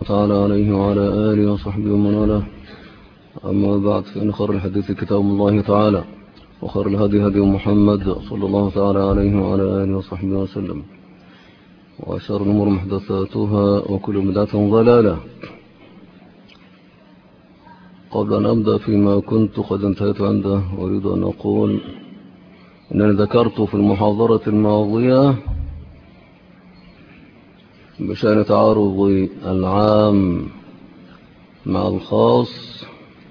تعالى عليه وعلى آله وصحبه ومن والاه. أما بعد، فإن خير الحديث كتاب الله تعالى، وخير الهدي هدي محمد صلى الله تعالى عليه وعلى آله وصحبه وسلم، وشر الأمور محدثاتها وكل بدعة ضلالة. قبل أن أبدأ فيما كنت قد انتهيت عنده، أريد أن أقول أنني ذكرت في المحاضرة الماضية بشأن تعارض العام مع الخاص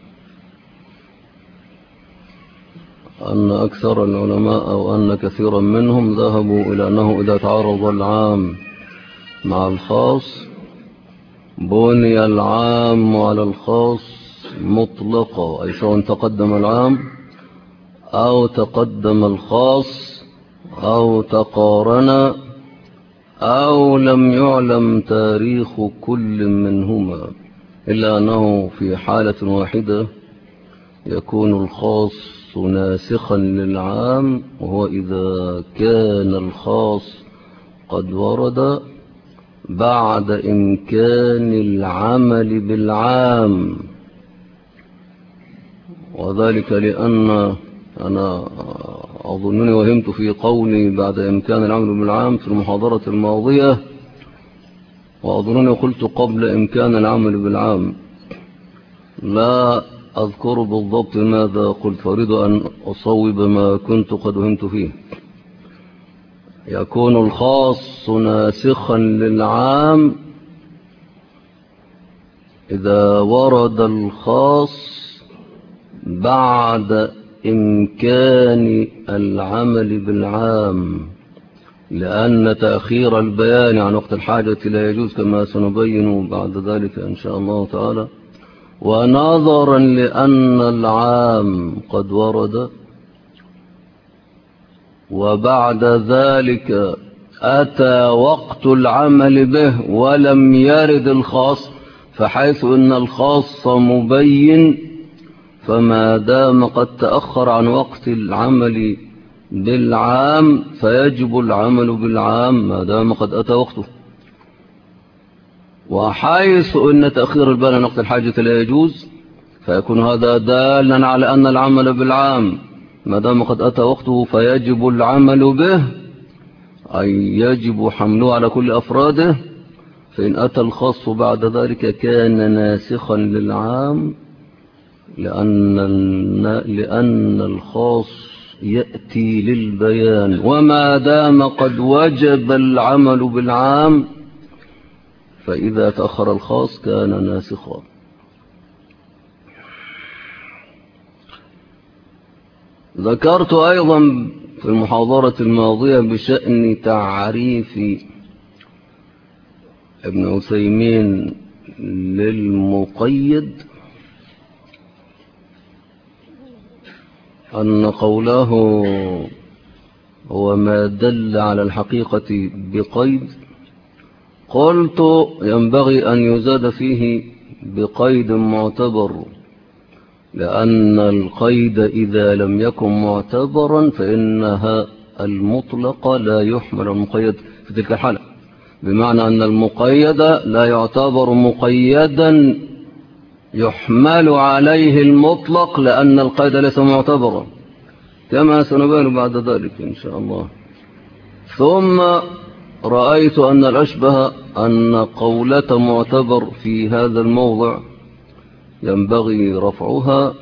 أن أكثر العلماء أو أن كثيرا منهم ذهبوا إلى أنه إذا تعارض العام مع الخاص بني العام على الخاص مطلقا، أي سواء تقدم العام أو تقدم الخاص أو تقارن أو لم يعلم تاريخ كل منهما، إلا أنه في حالة واحدة يكون الخاص ناسخا للعام، وهو إذا كان الخاص قد ورد بعد إمكان العمل بالعام. وذلك لأن أنا أظنني وهمت في قولي بعد إمكان العمل بالعام في المحاضرة الماضية، وأظنني قلت قبل إمكان العمل بالعام، لا أذكر بالضبط ماذا قلت، فأريد أن أصوب ما كنت قد وهمت فيه. يكون الخاص ناسخا للعام إذا ورد الخاص بعد إمكان العمل بالعام، لأن تأخير البيان عن وقت الحاجة لا يجوز كما سنبين بعد ذلك إن شاء الله تعالى. ونظرا لأن العام قد ورد وبعد ذلك أتى وقت العمل به ولم يرد الخاص، فحيث أن الخاص مبين، فما دام قد تأخر عن وقت العمل بالعام فيجب العمل بالعام ما دام قد أتى وقته. وحيث أن تأخير البيان عن وقت الحاجة لا يجوز، فيكون هذا دالا على أن العمل بالعام ما دام قد أتى وقته فيجب العمل به، أي يجب حمله على كل أفراده. فإن أتى الخاص بعد ذلك كان ناسخا للعام، لأن الخاص يأتي للبيان، وما دام قد وجب العمل بالعام فإذا تأخر الخاص كان ناسخا. ذكرت أيضا في المحاضرة الماضية بشأن تعريف ابن عثيمين للمقيد أن قوله هو ما دل على الحقيقة بقيد، قلت ينبغي أن يزاد فيه بقيد معتبر، لأن القيد إذا لم يكن معتبرا فإنها المطلق لا يحمل المقيد في تلك الحالة، بمعنى أن المقيد لا يعتبر مقيدا يحمل عليه المطلق، لأن القيد ليس معتبرا كما سنبين بعد ذلك إن شاء الله. ثم رأيت أن الأشبه أن قولة معتبر في هذا الموضع ينبغي رفعها،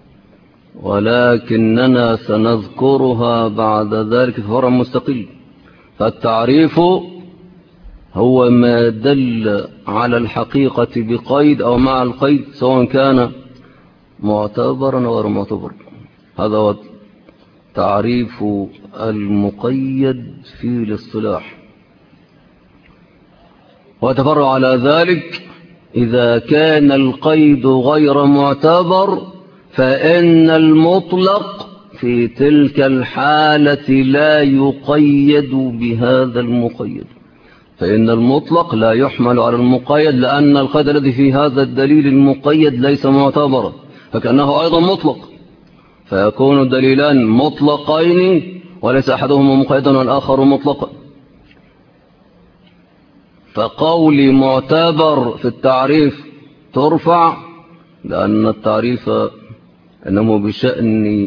ولكننا سنذكرها بعد ذلك في فرع مستقل. فالتعريف هو ما دل على الحقيقة بقيد أو مع القيد، سواء كان معتبرا أو غير معتبر. هذا هو تعريف المقيد في الاصطلاح. وتفرع على ذلك إذا كان القيد غير معتبر فإن المطلق في تلك الحالة لا يقيد بهذا المقيد، فإن المطلق لا يحمل على المقيد، لأن القيد الذي في هذا الدليل المقيد ليس معتبرا، فكأنه أيضا مطلق، فيكون الدليلان مطلقين وليس أحدهما مقيدا والآخر مطلقا. فقولي معتبر في التعريف ترفع، لأن التعريف إنما بشأن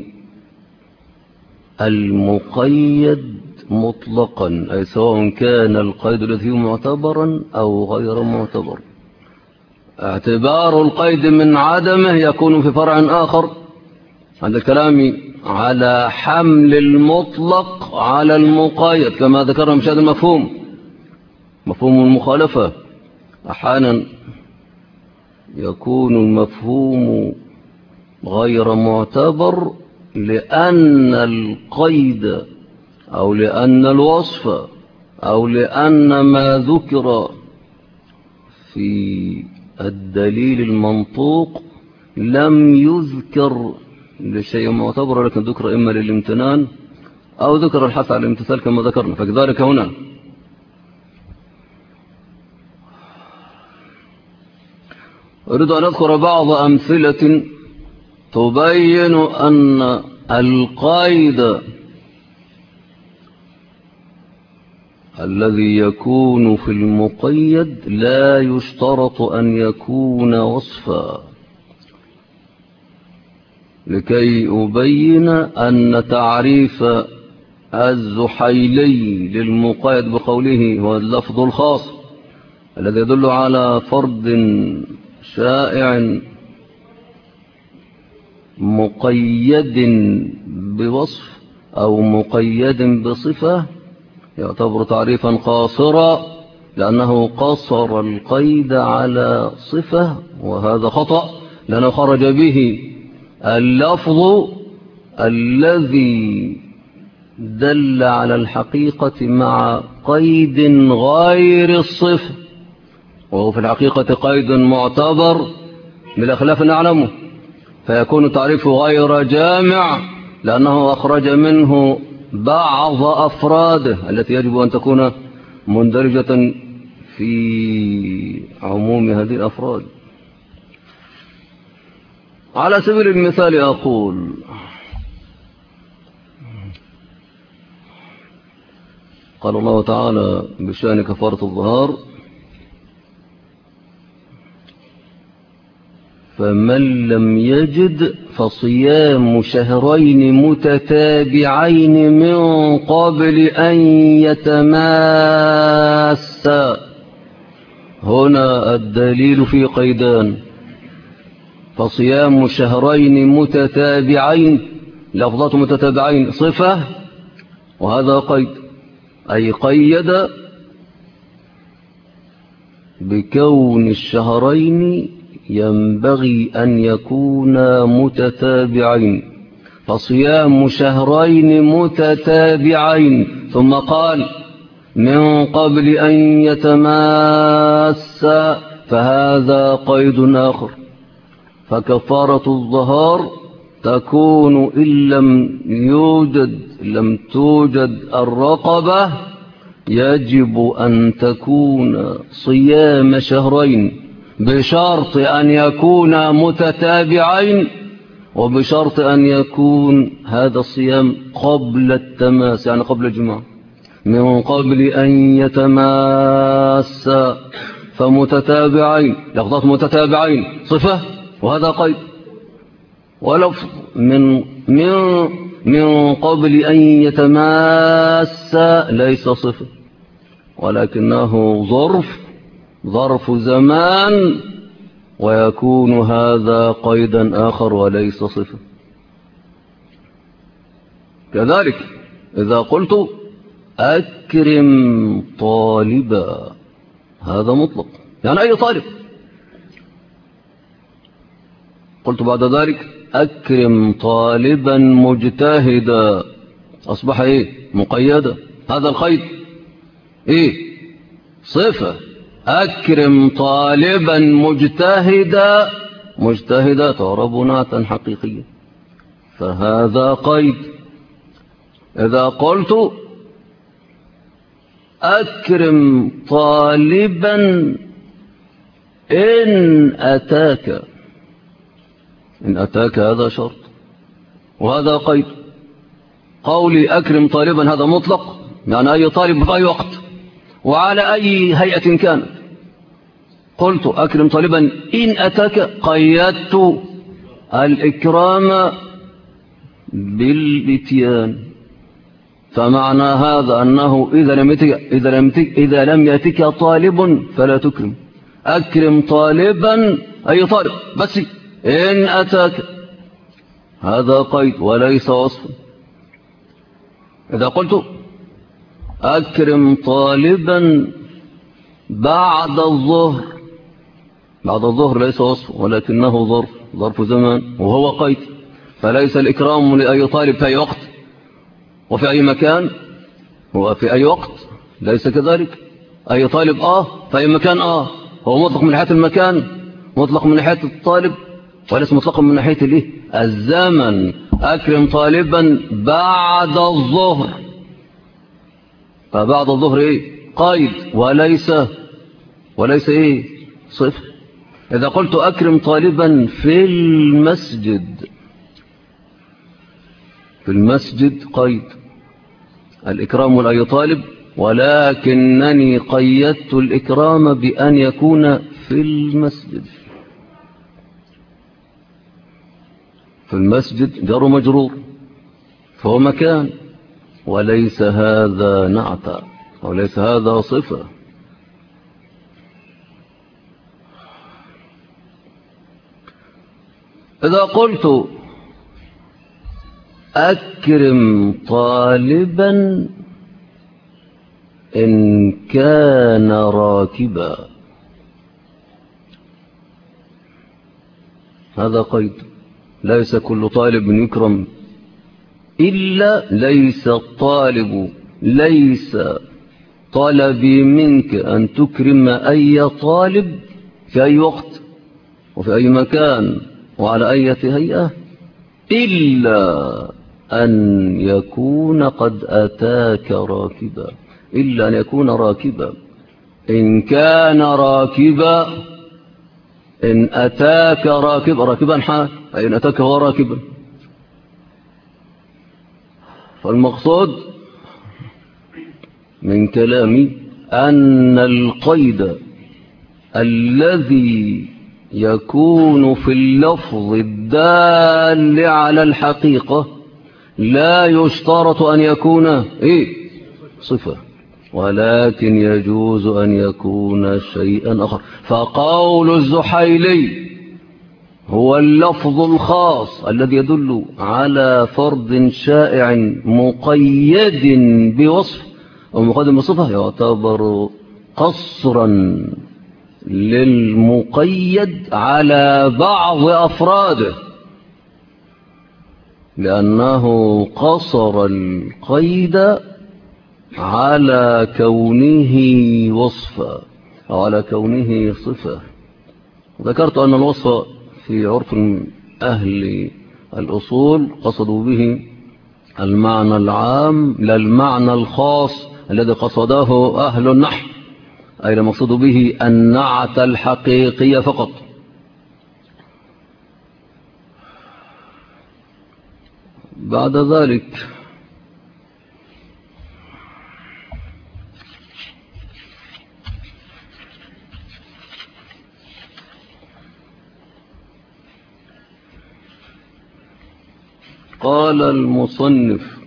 المقيد مطلقا، أي سواء كان القيد الذي معتبرا أو غير معتبر. اعتبار القيد من عدمه يكون في فرع آخر عند الكلام على حمل المطلق على المقيد، كما ذكرنا مش هذا المفهوم، مفهوم المخالفة. أحيانا يكون المفهوم غير معتبر لأن القيد أو لأن الوصف أو لأن ما ذكر في الدليل المنطوق لم يذكر لشيء معتبر، لكن ذكر إما للامتنان أو ذكر الحث على الامتثال كما ذكرنا. فكذلك هنا أريد أن أذكر بعض أمثلة تبين أن القيد الذي يكون في المقيد لا يشترط أن يكون وصفا، لكي أبين أن تعريف الزحيلي للمقيد بقوله هو اللفظ الخاص الذي يدل على فرد شائع مقيد بوصف أو مقيد بصفة يعتبر تعريفا قاصرا، لأنه قصر القيد على صفة، وهذا خطأ، لأنه خرج به اللفظ الذي دل على الحقيقة مع قيد غير الصفة، وهو في الحقيقة قيد معتبر بالأخلاف نعلمه، فيكون تعريفه غير جامع لأنه أخرج منه بعض أفراده التي يجب أن تكون مندرجة في عموم هذه الأفراد. على سبيل المثال أقول قال الله تعالى بشأن كفارة الظهار: فمن لم يجد فصيام شهرين متتابعين من قبل أن يتماسا. هنا الدليل في قيدان: فصيام شهرين متتابعين، لفظات متتابعين صفة، وهذا قيد، أي قيد بكون الشهرين ينبغي أن يكونا متتابعين، فصيام شهرين متتابعين، ثم قال من قبل أن يتماسا، فهذا قيد آخر. فكفارة الظهار تكون إن لم توجد الرقبة، يجب أن تكون صيام شهرين بشرط أن يكون متتابعين، وبشرط أن يكون هذا الصيام قبل التماس، يعني قبل الجماع، من قبل أن يتماسا. فمتتابعين، لفظات متتابعين صفة، وهذا قيد. ولفظ من قبل أن يتماسا ليس صفة، ولكنه ظرف زمان، ويكون هذا قيدا آخر وليس صفة. كذلك إذا قلت أكرم طالبا، هذا مطلق، يعني أي طالب. قلت بعد ذلك أكرم طالبا مجتهدا، أصبح إيه؟ مقيدا. هذا القيد إيه؟ صفة. أكرم طالبا مجتهدا، مجتهدا تعرب نعتا حقيقيا، فهذا قيد. إذا قلت أكرم طالبا إن أتاك، هذا شرط، وهذا قيد. قولي أكرم طالبا هذا مطلق، يعني أي طالب في أي وقت، وعلى أي هيئة كانت. قلت أكرم طالبا إن أتاك، قيدت الإكرام بالإتيان. فمعنى هذا أنه إذا لم يأتك طالب فلا تكرم. أكرم طالبا أي طالب بس إن أتاك، هذا قيد وليس وصف. إذا قلت أكرم طالبا بعد الظهر، بعد الظهر ليس وصف ولكنه ظرف زمان وهو قيد، فليس الإكرام لأي طالب في أي وقت وفي أي مكان. هو في أي وقت ليس كذلك. أي طالب في أي مكان هو مطلق من ناحية المكان، مطلق من ناحية الطالب، وليس مطلق من ناحية الزمن. أكرم طالبا بعد الظهر، فبعد الظهر قيد وليس صفر. إذا قلت أكرم طالبا في المسجد قيد الإكرام لأي طالب، ولكنني قيدت الإكرام بأن يكون في المسجد. في المسجد جار مجرور، فهو مكان، وليس هذا نعتا وليس هذا صفة. إذا قلت أكرم طالبا إن كان راكبا، هذا قيد. ليس كل طالب يكرم إلا ليس طلبي منك أن تكرم أي طالب في أي وقت وفي أي مكان وعلى أي هيئة، إلا أن يكون قد أتاك راكبا، إلا أن يكون راكبا. إن كان راكبا، إن أتاك راكبا حال، أي إن أتاك هو راكبا. فالمقصود من كلامي أن القيد الذي يكون في اللفظ الدال على الحقيقة لا يشترط أن يكون صفة، ولكن يجوز أن يكون شيئا آخر. فقول الزحيلي هو اللفظ الخاص الذي يدل على فرد شائع مقيد بوصف أو مقيد بصفة، يعتبر قصرا للمقيد على بعض أفراده، لأنه قصر القيد على كونه وصفا أو على كونه صفة. ذكرت أن الوصف في عرف أهل الأصول قصدوا به المعنى العام لا المعنى الخاص الذي قصده أهل النحو، أي المقصود به النعت الحقيقي فقط. بعد ذلك قال المصنف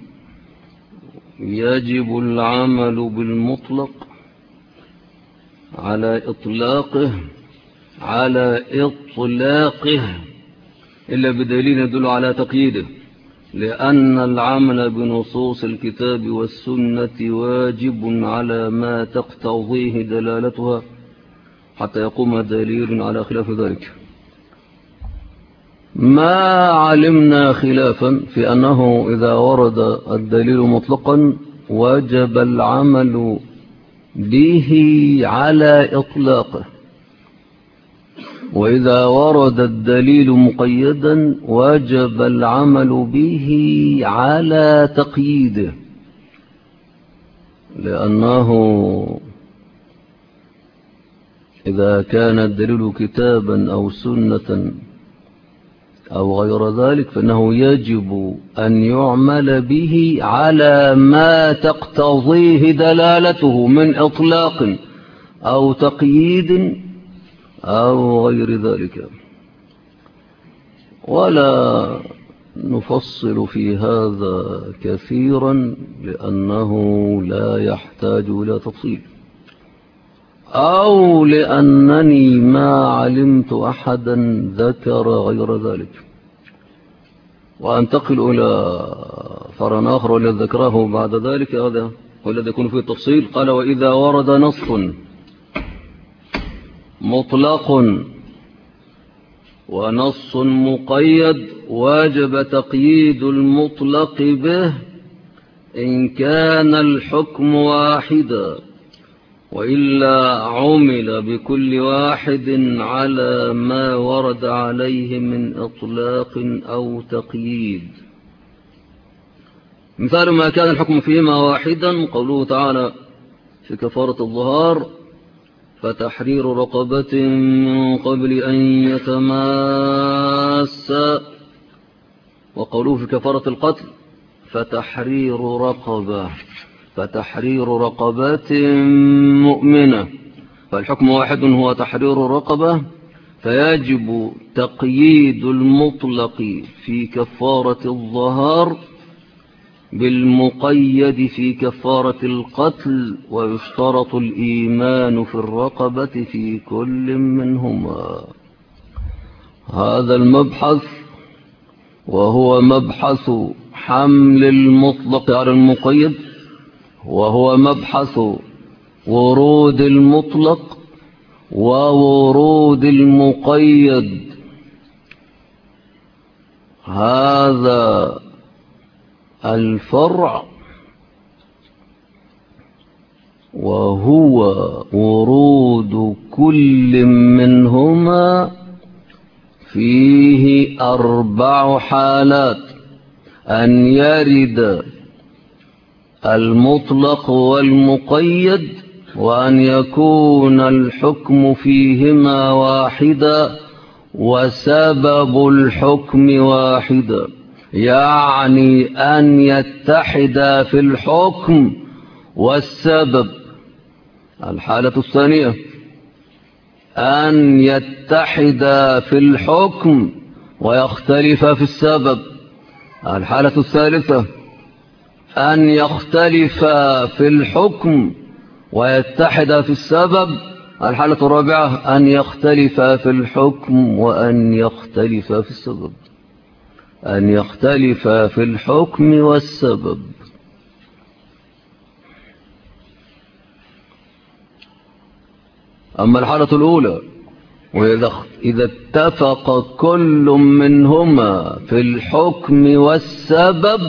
يجب العمل بالمطلق على إطلاقه إلا بدليل يدل على تقييده، لأن العمل بنصوص الكتاب والسنة واجب على ما تقتضيه دلالتها حتى يقوم دليل على خلاف ذلك. ما علمنا خلافا في أنه إذا ورد الدليل مطلقا وجب العمل به على إطلاقه، وإذا ورد الدليل مقيدا وجب العمل به على تقييده، لأنه إذا كان الدليل كتابا أو سنة أو غير ذلك فإنه يجب أن يعمل به على ما تقتضيه دلالته من إطلاق أو تقييد أو غير ذلك. ولا نفصل في هذا كثيرا لأنه لا يحتاج إلى تفصيل، أو لأنني ما علمت أحدا ذكر غير ذلك. وأنتقل إلى فرع آخر والذي ذكره بعد ذلك، هذا هو الذي يكون فيه التفصيل. قال: وإذا ورد نص مطلق ونص مقيد وجب تقييد المطلق به إن كان الحكم واحدا، وإلا عمل بكل واحد على ما ورد عليه من إطلاق أو تقييد. مثال ما كان الحكم فيهما واحدا قوله تعالى في كفارة الظهار: فتحرير رقبة من قبل أن يتماسا، وقوله في كفارة القتل: فتحرير رقبة مؤمنة. فالحكم واحد هو تحرير رقبة، فيجب تقييد المطلق في كفارة الظهار بالمقيد في كفارة القتل، ويشترط الإيمان في الرقبة في كل منهما. هذا المبحث وهو مبحث حمل المطلق على المقيد، وهو مبحث ورود المطلق وورود المقيد. هذا الفرع وهو ورود كل منهما فيه 4 حالات: أن يرد المطلق والمقيد، وأن يكون الحكم فيهما واحدا، وسبب الحكم واحدا، يعني أن يتحدا في الحكم والسبب. الحالة الثانية أن يتحدا في الحكم ويختلفا في السبب. الحالة الثالثة أن يختلفا في الحكم ويتحدا في السبب. الحالة الرابعة أن يختلفا في الحكم وأن يختلفا في السبب. أن يختلفا في الحكم والسبب. أما الحالة الأولى، وإذا اتفق كل منهما في الحكم والسبب،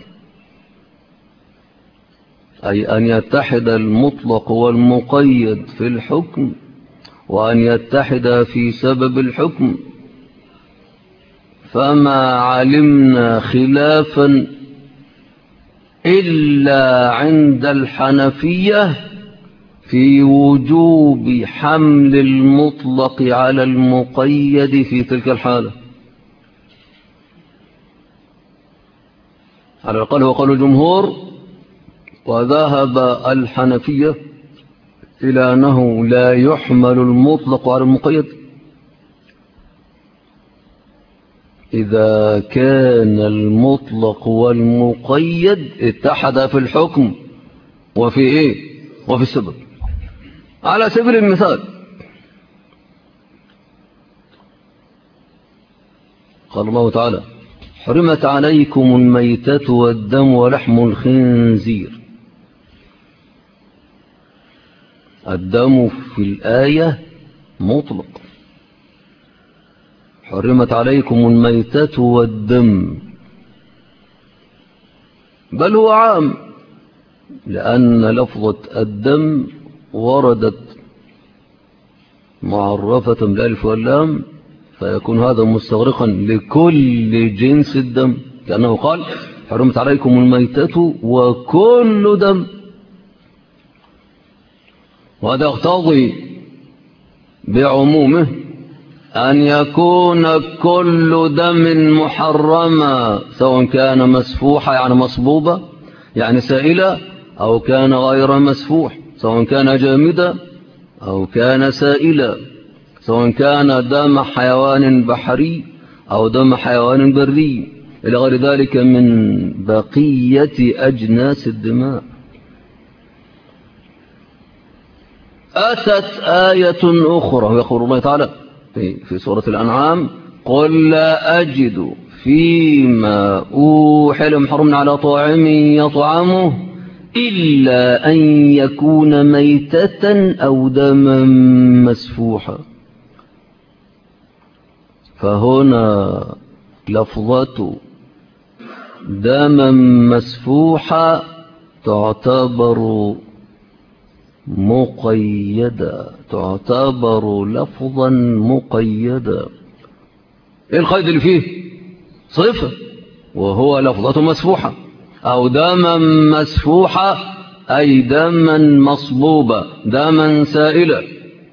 أي أن يتحد المطلق والمقيد في الحكم، وأن يتحد في سبب الحكم، فما علمنا خلافا إلا عند الحنفية في وجوب حمل المطلق على المقيد في تلك الحالة. على الأقل هو قول الجمهور. وذهب الحنفية إلى أنه لا يحمل المطلق على المقيد إذا كان المطلق والمقيد اتحدا في الحكم وفي السبب. على سبيل المثال، قال الله تعالى: حرمت عليكم الميتة والدم ولحم الخنزير. الدم في الآية مطلق، حرمت عليكم الميتة والدم، بل هو عام، لأن لفظة الدم وردت معرفة بالألف واللام، فيكون هذا مستغرقا لكل جنس الدم، كأنه قال: حرمت عليكم الميتة وكل دم. وهذا يقتضي بعمومه أن يكون كل دم محرما سواء كان مسفوحا يعني مصبوبة يعني سائلة أو كان غير مسفوح سواء كان جامدا أو كان سائلا سواء كان دم حيوان بحري أو دم حيوان بري إلى غير ذلك من بقية أجناس الدماء. أتت آية أخرى يقول الله تعالى في سورة الأنعام قل لا أجد فيما أوحي محرم على طاعم يطعمه إلا أن يكون ميتة أو دما مسفوحا. فهنا لفظة دما مسفوحا تعتبر مقيدة تعتبر لفظا مقيدا. ايه القيد اللي فيه؟ صفة وهو لفظة مسفوحة أو دما مسفوحة أي دما مصبوبة دما سائلا.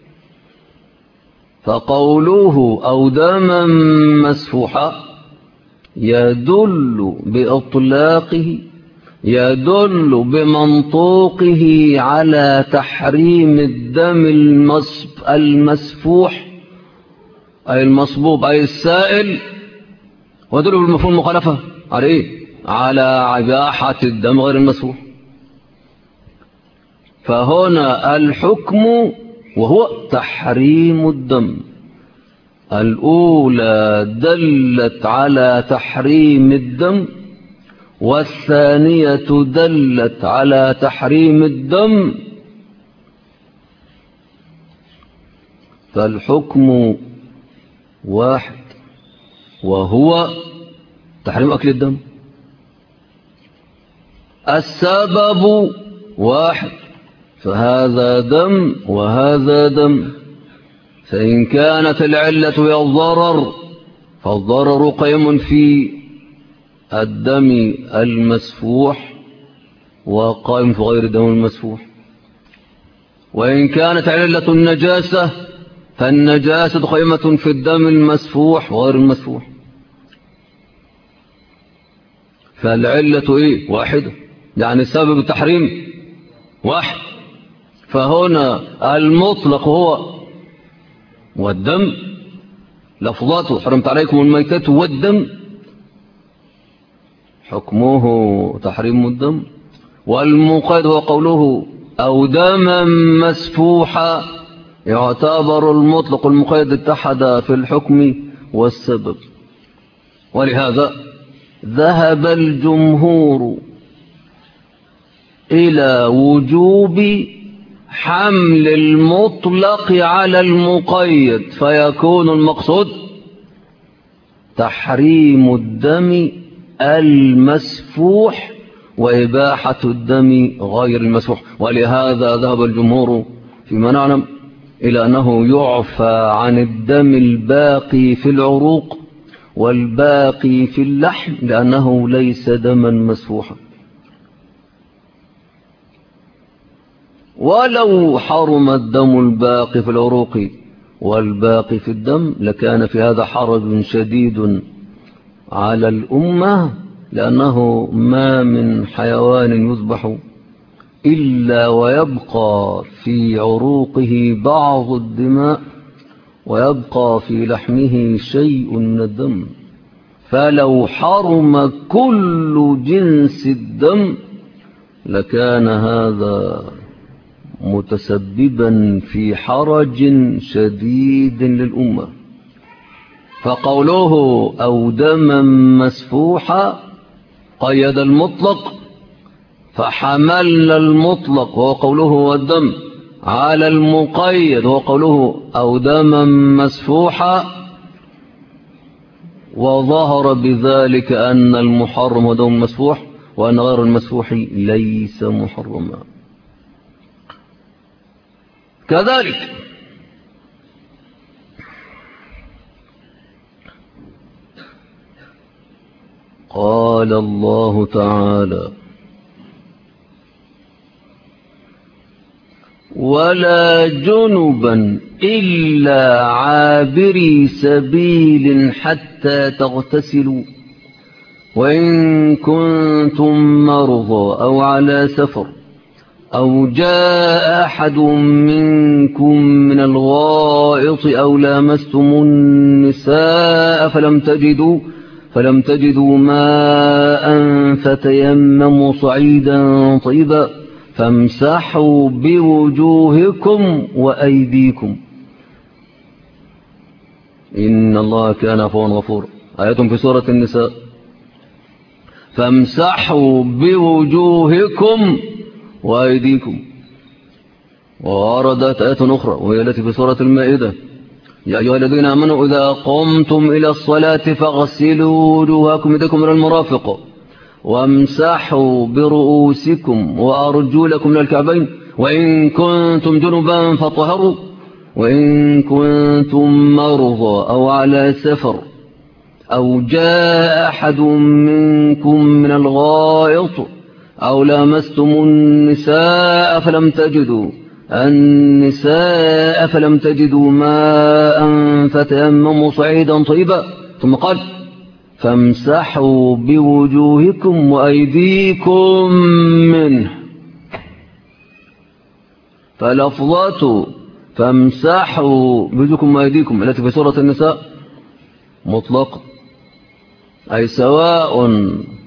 فقوله أو دما مسفوحا يدل بإطلاقه يدل بمنطوقه على تحريم الدم المسفوح أي المصبوب أي السائل ويدل بالمفهوم المخالفة عليه على إباحة الدم غير المسفوح. فهنا الحكم وهو تحريم الدم الأولى دلت على تحريم الدم والثانية دلت على تحريم الدم. فالحكم واحد وهو تحريم أكل الدم. السبب واحد فهذا دم وهذا دم. فإن كانت العلة هي الضرر فالضرر قيم في الدم المسفوح وقائم في غير الدم المسفوح. وإن كانت علة النجاسة فالنجاسة قائمة في الدم المسفوح وغير المسفوح. فالعلة إيه؟ واحدة يعني سبب التحريم واحد. فهنا المطلق هو والدم لفظاته حرمت عليكم الميتة والدم حكمه تحريم الدم. والمقيد هو قوله أو دما مسفوحا يعتبر المطلق المقيد اتحد في الحكم والسبب. ولهذا ذهب الجمهور إلى وجوب حمل المطلق على المقيد فيكون المقصود تحريم الدم المسفوح وإباحة الدم غير المسفوح. ولهذا ذهب الجمهور فيما نعلم إلى أنه يعفى عن الدم الباقي في العروق والباقي في اللحم لأنه ليس دما مسفوحا. ولو حرم الدم الباقي في العروق والباقي في الدم لكان في هذا حرج شديد على الأمة لأنه ما من حيوان يذبح إلا ويبقى في عروقه بعض الدماء ويبقى في لحمه شيء من الدم. فلو حرم كل جنس الدم لكان هذا متسببا في حرج شديد للأمة. فقوله أو دما مسفوحا قيد المطلق فحملنا المطلق وهو قوله والدم على المقيد وهو قوله أو دما مسفوحا وظهر بذلك أن المحرم هو دم مسفوح وأن غير المسفوح ليس محرما. كذلك قال الله تعالى ولا جنبا إلا عابري سبيل حتى تغتسلوا وإن كنتم مرضى أو على سفر أو جاء أحد منكم من الغائط أو لامستم النساء فلم تجدوا ماء فتيمموا صعيدا طيبا فامسحوا بوجوهكم وأيديكم إن الله كان عفوا غفورا. آيات في سورة النساء. فامسحوا بوجوهكم وأيديكم. ووردت آيات أخرى وهي التي في سورة المائدة يا أيها الذين آمنوا إذا قمتم إلى الصلاة فاغسلوا وجوهكم وأيديكم إلى المرافق وامسحوا برؤوسكم وأرجلكم إلى الكعبين وإن كنتم جنبا فطهروا وإن كنتم مرضى أو على سفر أو جاء أحد منكم من الغائط أو لامستم النساء فلم تجدوا ماء فتيمموا صعيدا طيبا ثم قال فامسحوا بوجوهكم وأيديكم منه. فلفظة فامسحوا بوجوهكم وأيديكم التي في سورة النساء مطلق، أي سواء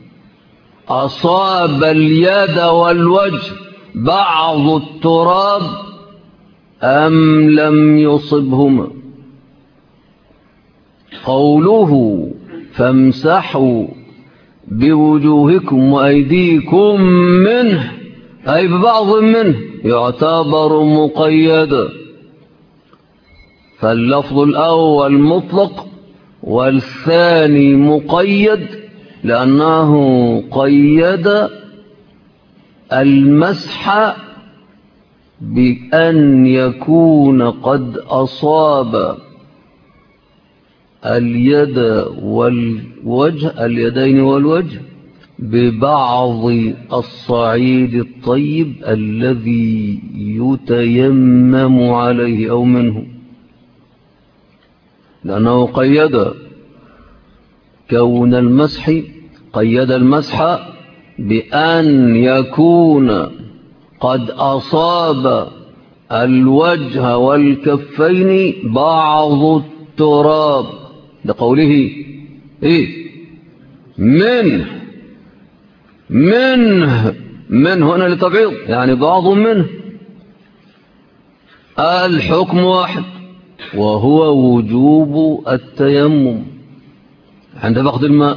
أصاب اليد والوجه بعض التراب أم لم يصبهما. قوله فامسحوا بوجوهكم وأيديكم منه أي ببعض منه يعتبر مقيدا. فاللفظ الأول مطلق والثاني مقيد لأنه قيد المسح بأن يكون قد أصاب اليدين والوجه ببعض الصعيد الطيب الذي يتيمم عليه أو منه، لأنه قيد كون المسح، قيد المسح بأن يكون قد أصاب الوجه والكفين بعض التراب لقوله منه هنا لتبعيض يعني بعض منه. الحكم واحد وهو وجوب التيمم عند فقد الماء،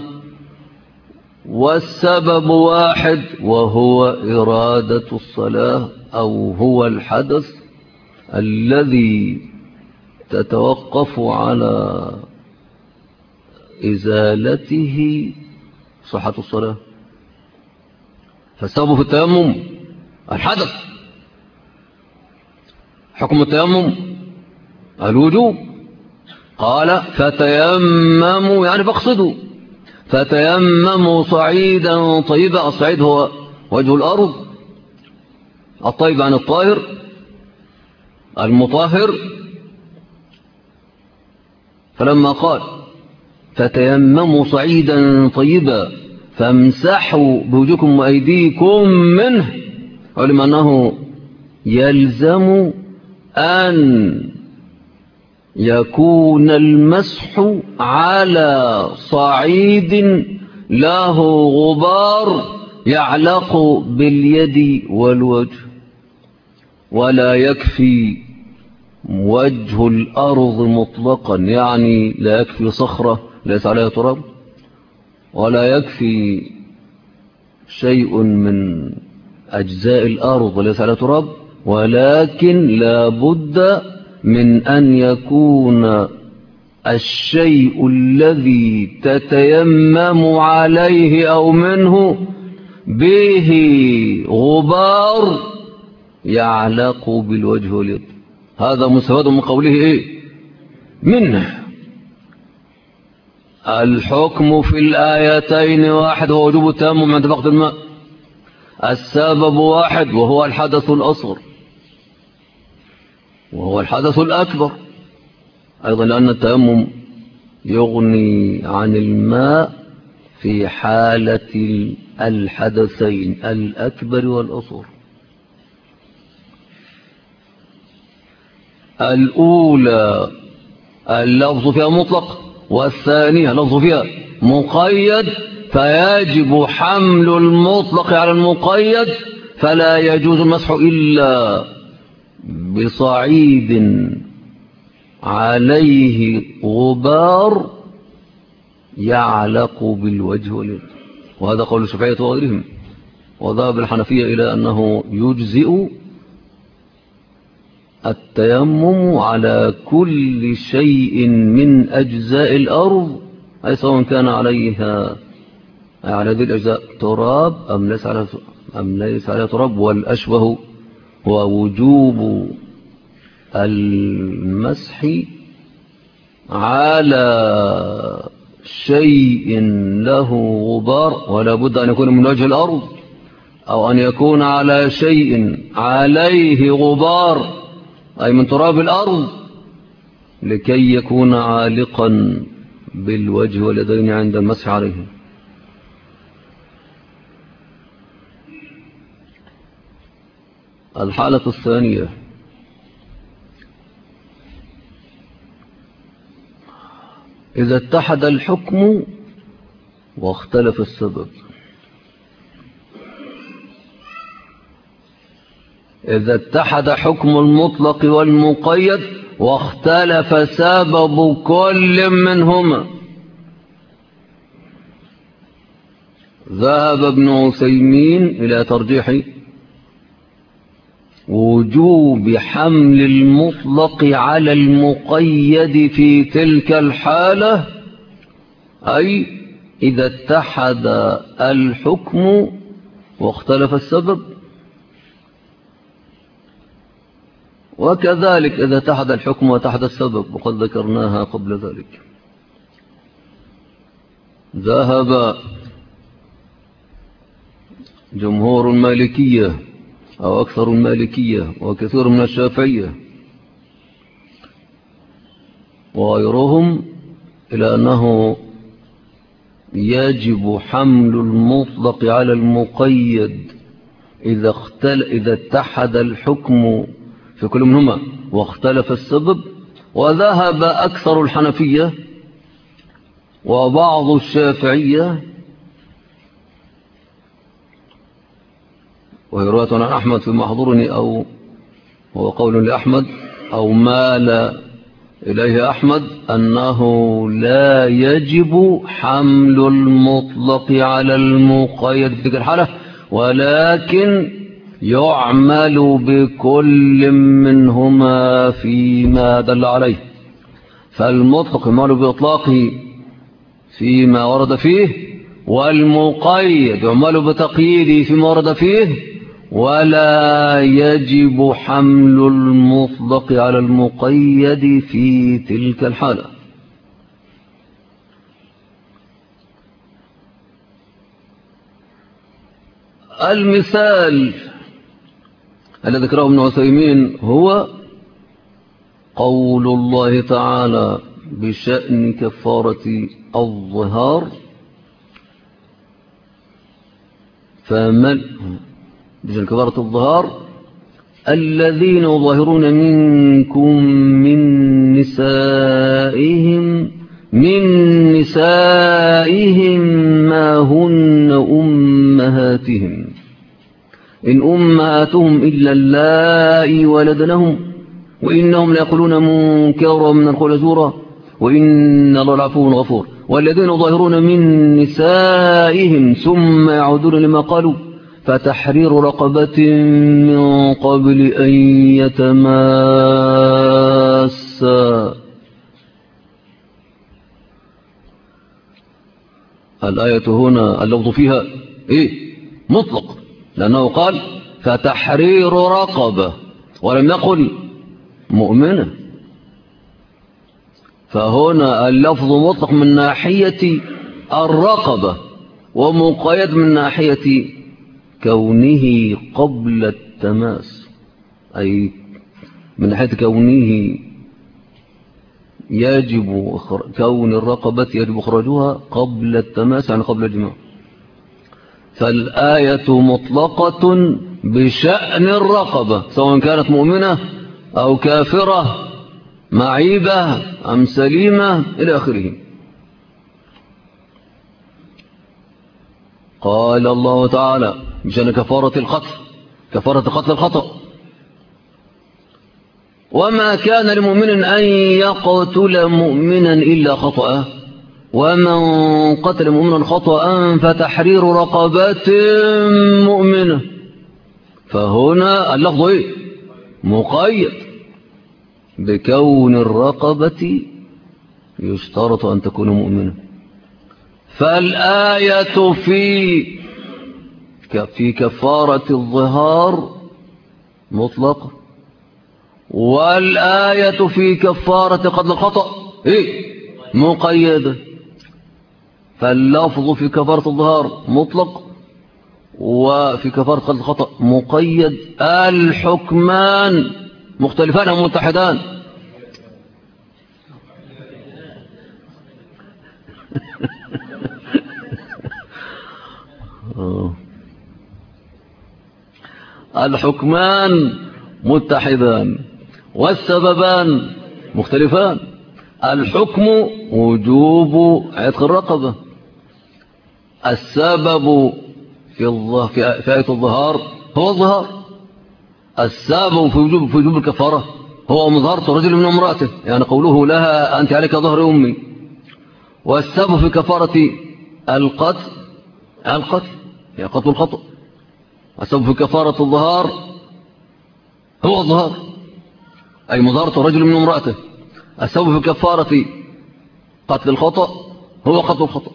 والسبب واحد وهو إرادة الصلاة أو هو الحدث الذي تتوقف على إزالته صحة الصلاة. فالسبب في التيمم الحدث، حكم التيمم الوجوب. قال فتيمموا يعني فاقصدوا، فتيمموا صعيدا طيبا. الصعيد هو وجه الأرض، الطيب عن الطاهر المطهر. فلما قال فتيمموا صعيدا طيبا فامسحوا بوجوهكم وأيديكم منه، علم أنه يلزم أن يكون المسح على صعيد له غبار يعلق باليد والوجه، ولا يكفي وجه الأرض مطلقا، يعني لا يكفي صخرة ليس عليها تراب، ولا يكفي شيء من أجزاء الأرض ليس عليها تراب، ولكن لا بد من أن يكون الشيء الذي تتيمم عليه أو منه به غبار يعلق بالوجه واليد. هذا مستفاد من قوله منه. الحكم في الآيتين واحد هو وجوب التيمم عند فقد الماء. السبب واحد وهو الحدث الأصغر. وهو الحدث الأكبر أيضا، لأن التيمم يغني عن الماء في حالة الحدثين الأكبر والأصغر. الأولى اللفظ فيها مطلق، والثانية اللفظ فيها مقيد، فيجب حمل المطلق على المقيد، فلا يجوز المسح إلا بصعيد عليه غبار يعلق بالوجه واليد، وهذا قول الشافعية وغيرهم. وذهب الحنفية إلى أنه يجزئ التيمم على كل شيء من أجزاء الأرض، أي سواء كان عليها على هذه الأجزاء تراب أم ليس عليها تراب. والأشبه هو وجوب المسح على شيء له غبار، ولا بد أن يكون من وجه الأرض، أو أن يكون على شيء عليه غبار أي من تراب الأرض، لكي يكون عالقا بالوجه واليدين عند المسح عليه. الحالة الثانية إذا اتحد الحكم واختلف السبب. إذا اتحد حكم المطلق والمقيد واختلف سبب كل منهما. ذهب ابن عثيمين إلى ترجيح وجوب حمل المطلق على المقيد في تلك الحالة، أي إذا اتحد الحكم واختلف السبب، وكذلك إذا اتحد الحكم واتحد السبب، وقد ذكرناها قبل ذلك. ذهب جمهور المالكية أو أكثر المالكية وكثير من الشافعية وغيرهم إلى أنه يجب حمل المطلق على المقيد إذا اتحد الحكم في كل منهما واختلف السبب. وذهب أكثر الحنفية وبعض الشافعية، وهي رواية عن أحمد في محضورني، أو هو قول لأحمد أو مال إليه أحمد، أنه لا يجب حمل المطلق على المقيد في تلك الحالة، ولكن يعمل بكل منهما فيما دل عليه. فالمطلق يعمل بإطلاقه فيما ورد فيه، والمقيد يعمل بتقييده فيما ورد فيه، ولا يجب حمل المطلق على المقيد في تلك الحالة. المثال الذي ذكره ابن عثيمين هو قول الله تعالى بشأن كفارة الظهار: فمن بشأن كفارة الظهار الذين يظاهرون منكم من نسائهم ما هن أمهاتهم إن أمهاتهم إلا اللائي ولدنهم وإنهم ليقولون منكرا من القول زورا وإن الله لعفو غفور. والذين يظاهرون من نسائهم ثم يعودون لما قالوا فتحرير رقبة من قبل أن يتماسا. الآية هنا اللفظ فيها مطلق، لأنه قال فتحرير رقبة ولم يقل مؤمنة، فهنا اللفظ مطلق من ناحية الرقبة ومقيد من ناحية كونه قبل التماس، أي من ناحية كونه يجب كون الرقبة يجب إخراجها قبل التماس، يعني قبل الجماع. فالآية مطلقة بشأن الرقبة سواء كانت مؤمنة أو كافرة، معيبة أم سليمة إلى آخره. قال الله تعالى بشأن كفارة القتل، كفارة قتل الخطأ: وما كان لمؤمن أن يقتل مؤمنا إلا خطأ، ومن قتل مؤمنا خطأ فتحرير رقبة مؤمنة. فهنا اللفظ مقيد بكون الرقبة يشترط أن تكون مؤمنة. فالآية في كفارة الظهار مطلقة، والآية في كفارة قتل الخطأ مقيدة. فاللفظ في كفارة الظهار مطلق، وفي كفارة قتل الخطأ مقيد. الحكمان مختلفان أم متحدان؟ الحكمان متحدان والسببان مختلفان. الحكم وجوب عتق الرقبة، السبب في آية الظهار هو الظهار، السبب في وجوب الكفارة هو مظهرة رجل من امرأته، يعني قوله لها أنت عليك ظهر أمي. والسبب في كفارة القتل هي قتل الخطأ. السبب في كفارة الظهار هو الظهار، أي مظهرة رجل من امرأته. السبب في كفارة قتل الخطأ هو قتل الخطأ.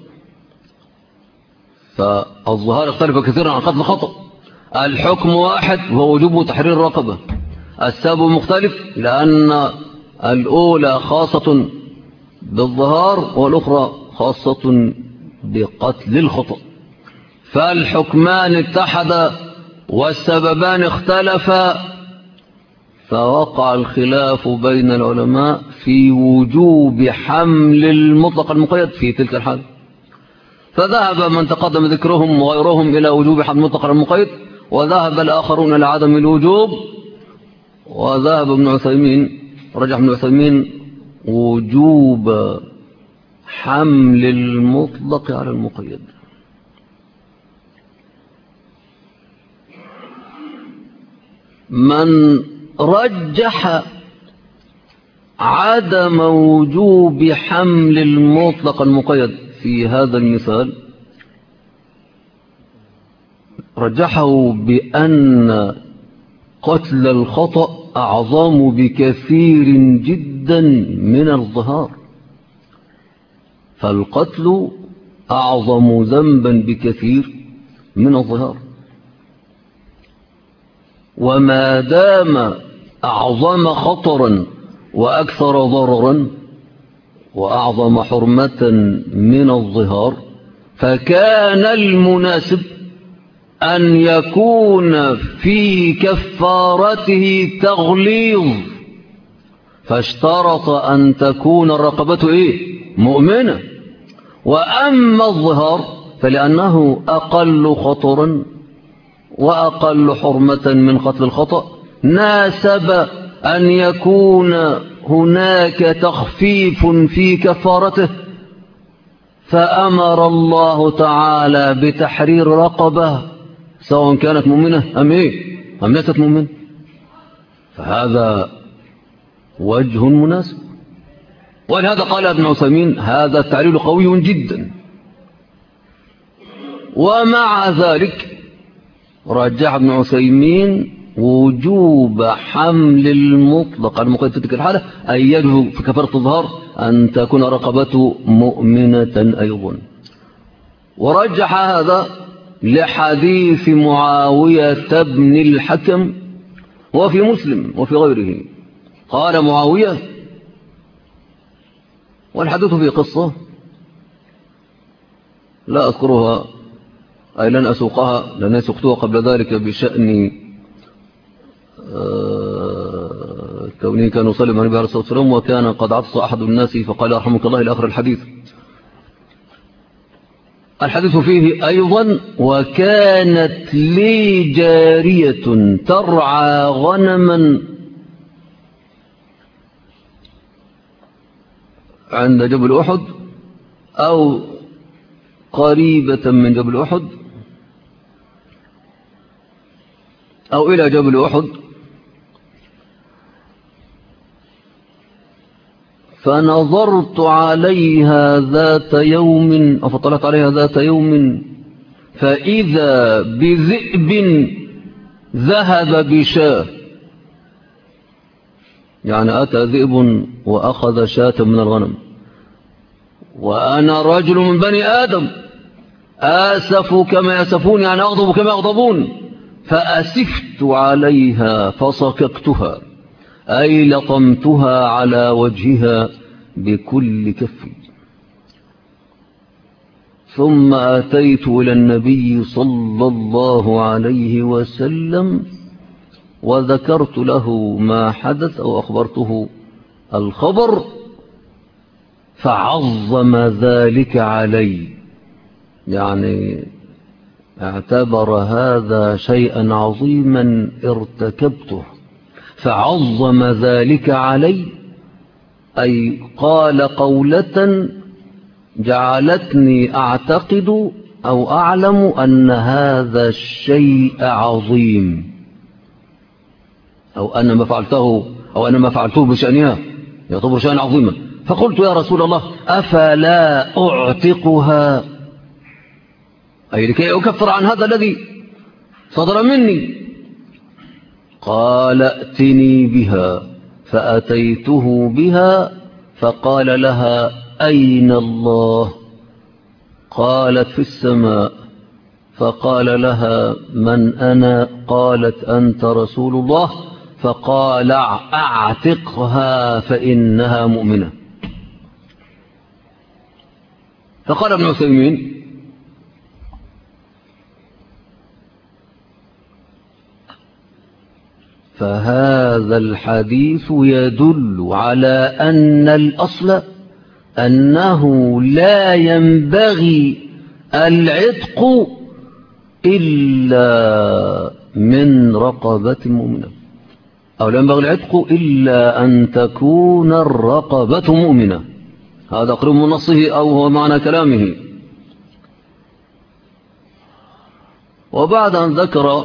فالظهار يختلف كثيرا عن قتل الخطأ. الحكم واحد وهو وجوب تحرير الرقبة. السبب مختلف لأن الأولى خاصة بالظهار والأخرى خاصة بقتل الخطأ. فالحكمان اتحدا والسببان اختلفا، فوقع الخلاف بين العلماء في وجوب حمل المطلق المقيد في تلك الحال. فذهب من تقدم ذكرهم وغيرهم إلى وجوب حمل المطلق المقيد، وذهب الآخرون إلى عدم الوجوب، وذهب رجح ابن عثيمين وجوب حمل المطلق على المقيد. من رجح عدم وجوب حمل المطلق المقيد في هذا المثال رجحه بأن قتل الخطأ أعظم بكثير جدا من الظهار. فالقتل أعظم ذنبا بكثير من الظهار، وما دام أعظم خطرا وأكثر ضررا وأعظم حرمة من الظهار، فكان المناسب أن يكون في كفارته تغليظ، فاشترط أن تكون الرقبة مؤمنة. وأما الظهار فلأنه أقل خطرا وأقل حرمة من قتل الخطأ، ناسب أن يكون هناك تخفيف في كفارته، فأمر الله تعالى بتحرير رقبة سواء كانت مؤمنة أم ليست مؤمنة. فهذا وجه مناسب، ولهذا قال ابن عثيمين هذا التعليل قوي جدا. ومع ذلك رجح ابن عثيمين وجوب حمل المطلق المقيد في تلك الحالة، أي يجب في كفارة الظهار أن تكون رقبته مؤمنة أيضا. ورجح هذا لحديث معاوية بن الحكم وفي مسلم وفي غيره. قال معاوية، والحديث في قصة لا أذكرها أي لن أسوقها لأن سقتها قبل ذلك بشأن كونه كان يصلي مع النبي عليه الصلاة والسلام وكان قد عطس أحد الناس فقال رحمك الله إلى آخر الحديث. الحديث فيه أيضا وكانت لي جارية ترعى غنما عند جبل أحد أو قريبة من جبل أحد أو إلى جبل أحد، فنظرت عليها ذات يوم أو فطلعت عليها ذات يوم فإذا بذئب ذهب بشاة، يعني أتى ذئب وأخذ شاة من الغنم، وأنا رجل من بني آدم آسف كما يسفون، يعني أغضب كما يغضبون، فأسفت عليها فصككتها أي لطمتها على وجهها بكل كفي. ثم أتيت إلى النبي صلى الله عليه وسلم وذكرت له ما حدث أو أخبرته الخبر، فعظم ذلك علي، يعني اعتبر هذا شيئا عظيما ارتكبته، فعظم ذلك علي، أي قال قولة جعلتني أعتقد أو أعلم أن هذا الشيء عظيم، أو أن ما فعلته بشأنها يعتبر شيئا عظيما. فقلت يا رسول الله أفلا أعتقها، أي لكي أكفر عن هذا الذي صدر مني. قال ائتني بها، فأتيته بها فقال لها أين الله؟ قالت في السماء. فقال لها من أنا؟ قالت أنت رسول الله. فقال أعتقها فإنها مؤمنة. فقال ابن عثيمين فهذا الحديث يدل على أن الأصل أنه لا ينبغي العتق إلا من رقبة مؤمنة، أو لا ينبغي العتق إلا أن تكون الرقبة مؤمنة. هذا قريب من نصه أو هو معنى كلامه. وبعد أن ذكر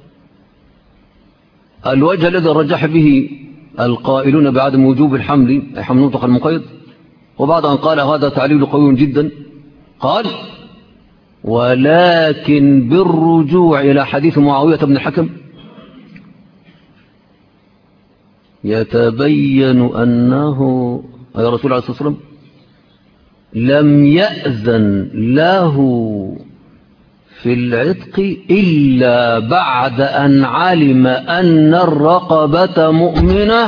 الوجه الذي رجح به القائلون بعدم وجوب الحمل، أي حمل مطلق المقيد، وبعد أن قال هذا تعليل قوي جدا، قال ولكن بالرجوع إلى حديث معاوية بن الحكم يتبين أنه يا رسول الله صلى الله عليه وسلم لم يأذن له في العتق إلا بعد أن علم أن الرقبة مؤمنة.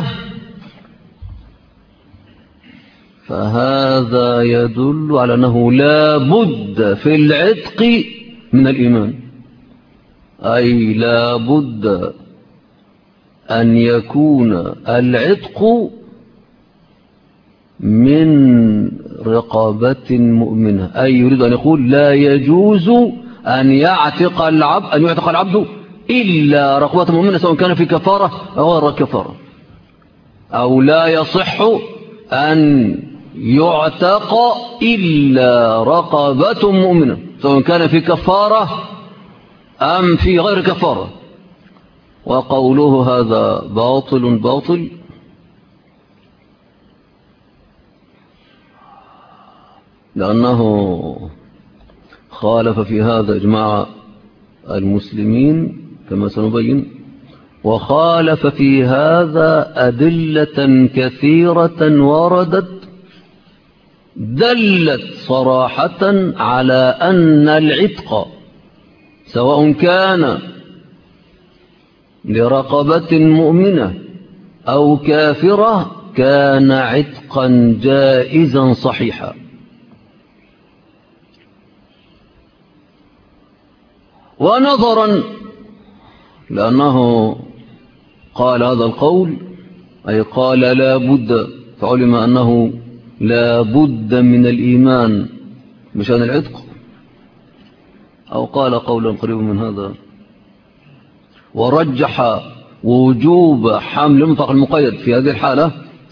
فهذا يدل على أنه لا بد في العتق من الإيمان، أي لا بد أن يكون العتق من رقبة مؤمنة، أي يريد أن يقول لا يجوز أن يعتق العبد إلا رقبة مؤمنة، سواء كان في كفارة أو غير كفارة، أو لا يصح أن يعتق إلا رقبة مؤمنة، سواء كان في كفارة أم في غير كفارة. وقوله هذا باطل باطل، لأنه خالف في هذا إجماع المسلمين كما سنبين، وخالف في هذا أدلة كثيرة وردت دلت صراحة على أن العتق سواء كان لرقبة مؤمنة أو كافرة كان عتقا جائزا صحيحا. ونظرا لأنه قال هذا القول أي قال لا بد، فعلم أنه لا بد من الإيمان بشأن العتق، أو قال قولا قريبا من هذا، ورجح وجوب حمل المطلق المقيد في هذه الحالة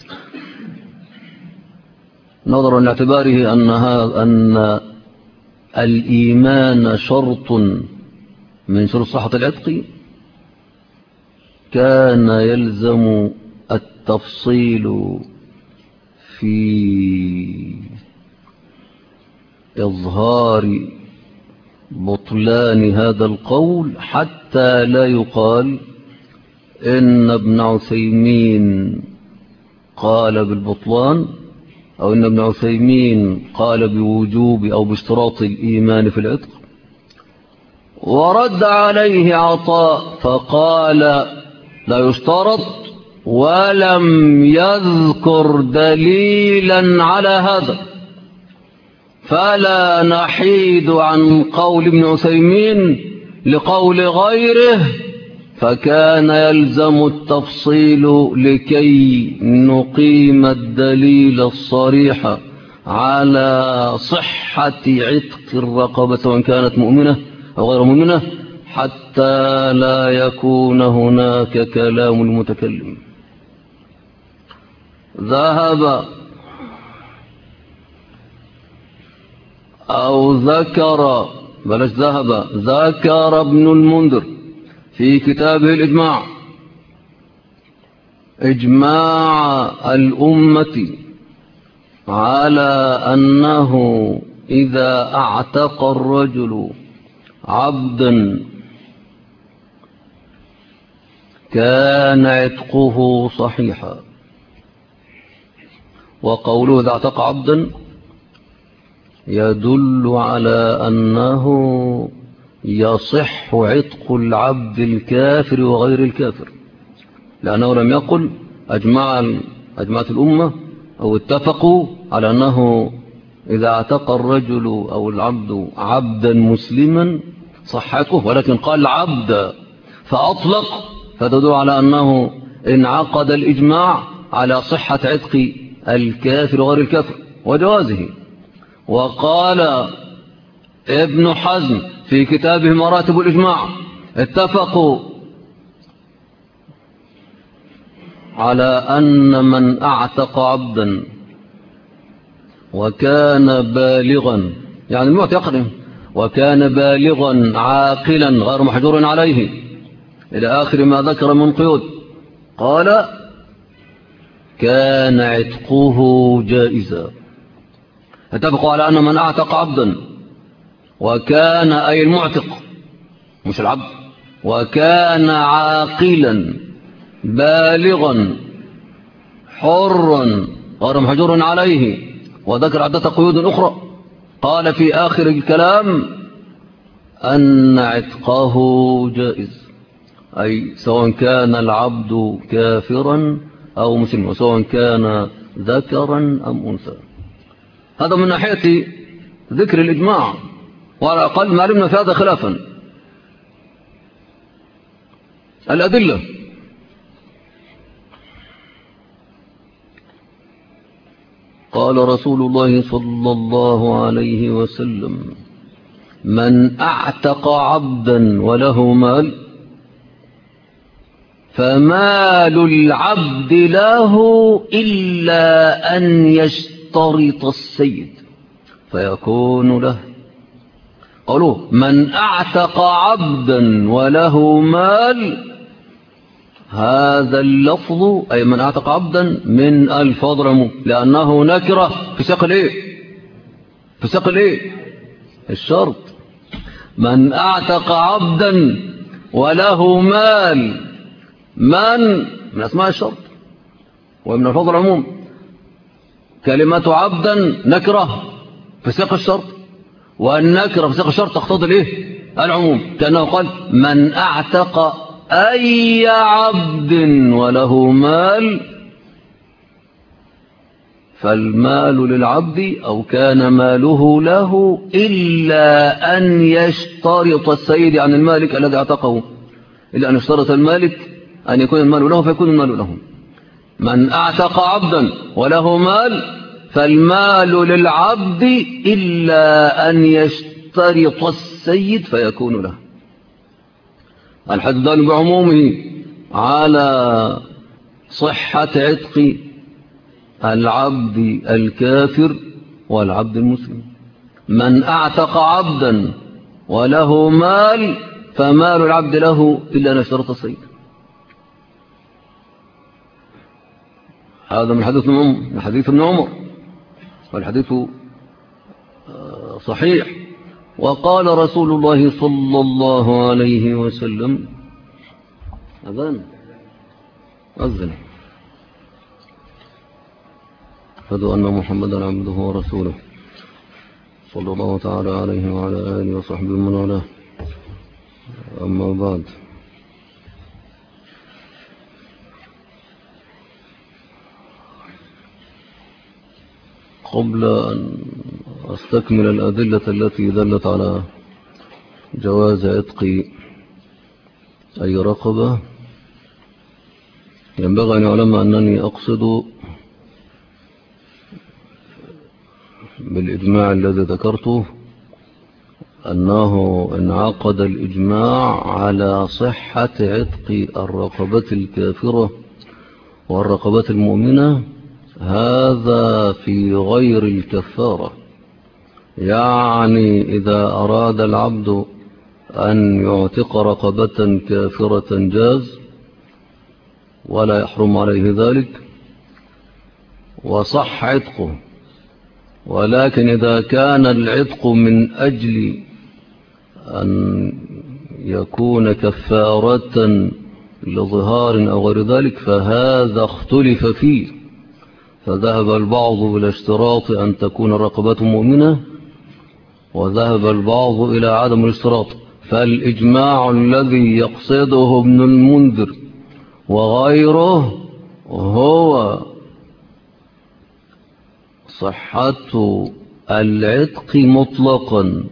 نظرا لاعتباره أن الإيمان شرط من شروط صحة العتق، كان يلزم التفصيل في إظهار بطلان هذا القول، حتى لا يقال إن ابن عثيمين قال بالبطلان، أو إن ابن عثيمين قال بوجوب أو باشتراط الإيمان في العتق. ورد عليه عطاء فقال لا يشترط، ولم يذكر دليلا على هذا، فلا نحيد عن قول ابن عثيمين لقول غيره، فكان يلزم التفصيل لكي نقيم الدليل الصريح على صحة عتق الرقبة وإن كانت مؤمنة أو غير مؤمنة، حتى لا يكون هناك كلام المتكلم. ذهب أو ذكر، بلاش ذهب، ذكر ابن المنذر في كتابه الإجماع إجماع الأمة على أنه إذا اعتق الرجل عبدا كان عتقه صحيحا. وقوله إذا اعتق عبدا يدل على أنه يصح عتق العبد الكافر وغير الكافر، لأنه لم يقل أجمعت الأمة أو اتفقوا على أنه إذا اعتق الرجل أو العبد عبدا مسلما صح عتقه، ولكن قال عبد فأطلق، فتدل على أنه انعقد الإجماع على صحة عتق الكافر وغير الكافر وجوازه. وقال ابن حزم في كتابه مراتب الإجماع اتفقوا على أن من اعتق عبدا وكان بالغا، يعني المعتق وكان بالغا عاقلا غير محجور عليه إلى آخر ما ذكر من قيود، قال كان عتقه جائزا. اتفقوا على أن من اعتق عبدا وكان، أي المعتق مش العبد، وكان عاقلا بالغا حرا غير محجور عليه، وذكر عدة قيود أخرى، قال في آخر الكلام أن عتقه جائز، أي سواء كان العبد كافرا أو مسلما، وسواء كان ذكرا أم أنثى. هذا من ناحية ذكر الإجماع، وعلى الأقل ما علمنا في هذا خلافا. الأدلة: قال رسول الله صلى الله عليه وسلم: من اعتق عبدا وله مال فمال العبد له إلا أن يشترط السيد فيكون له. قالوا من اعتق عبدا وله مال، هذا اللفظ أي من اعتق عبدا من ألفاظ العموم، لأنه نكرة في سياق الايه؟ في سياق الايه؟ الشرط. من اعتق عبدا وله مال، من أسماء الشرط ومن ألفاظ العموم. كلمة عبدا نكرة في سياق الشرط، والنكرة في سياق الشرط تقتضي الايه؟ العموم، كأنه قال من اعتق أي عبد وله مال، فالمال للعبد أو كان ماله له إلا أن يشترط السيد عن المالك الذي اعتقه، إلا أن يشترط المالك أن يكون المال له فيكون المال له. من أعتق عبدا وله مال فالمال للعبد إلا أن يشترط السيد فيكون له. الحديث دال بعمومه على صحة عتق العبد الكافر والعبد المسلم. من أعتق عبدا وله مال فمال العبد له إلا أن يشترط السيد. هذا من حديث ابن عمر والحديث صحيح. وقال رسول الله صلى الله عليه وسلم أذن أشهد أن محمدا عبده ورسوله صلى الله تعالى عليه وعلى آله وصحبه ومن والاه. أما بعد، قبل أن أستكمل الأدلة التي دلت على جواز عتق أي رقبة، ينبغي أن يعلم أنني أقصد بالإجماع الذي ذكرته أنه انعقد الإجماع على صحة عتق الرقبة الكافرة والرقبة المؤمنة، هذا في غير الكفارة. يعني إذا أراد العبد أن يعتق رقبة كافرة جاز ولا يحرم عليه ذلك وصح عتقه، ولكن إذا كان العتق من أجل أن يكون كفارة لظهار أو غير ذلك فهذا اختلف فيه، فذهب البعض إلى اشتراط أن تكون الرقبة مؤمنة وذهب البعض إلى عدم الاشتراط. فالإجماع الذي يقصده ابن المنذر وغيره هو صحة العتق مطلقا،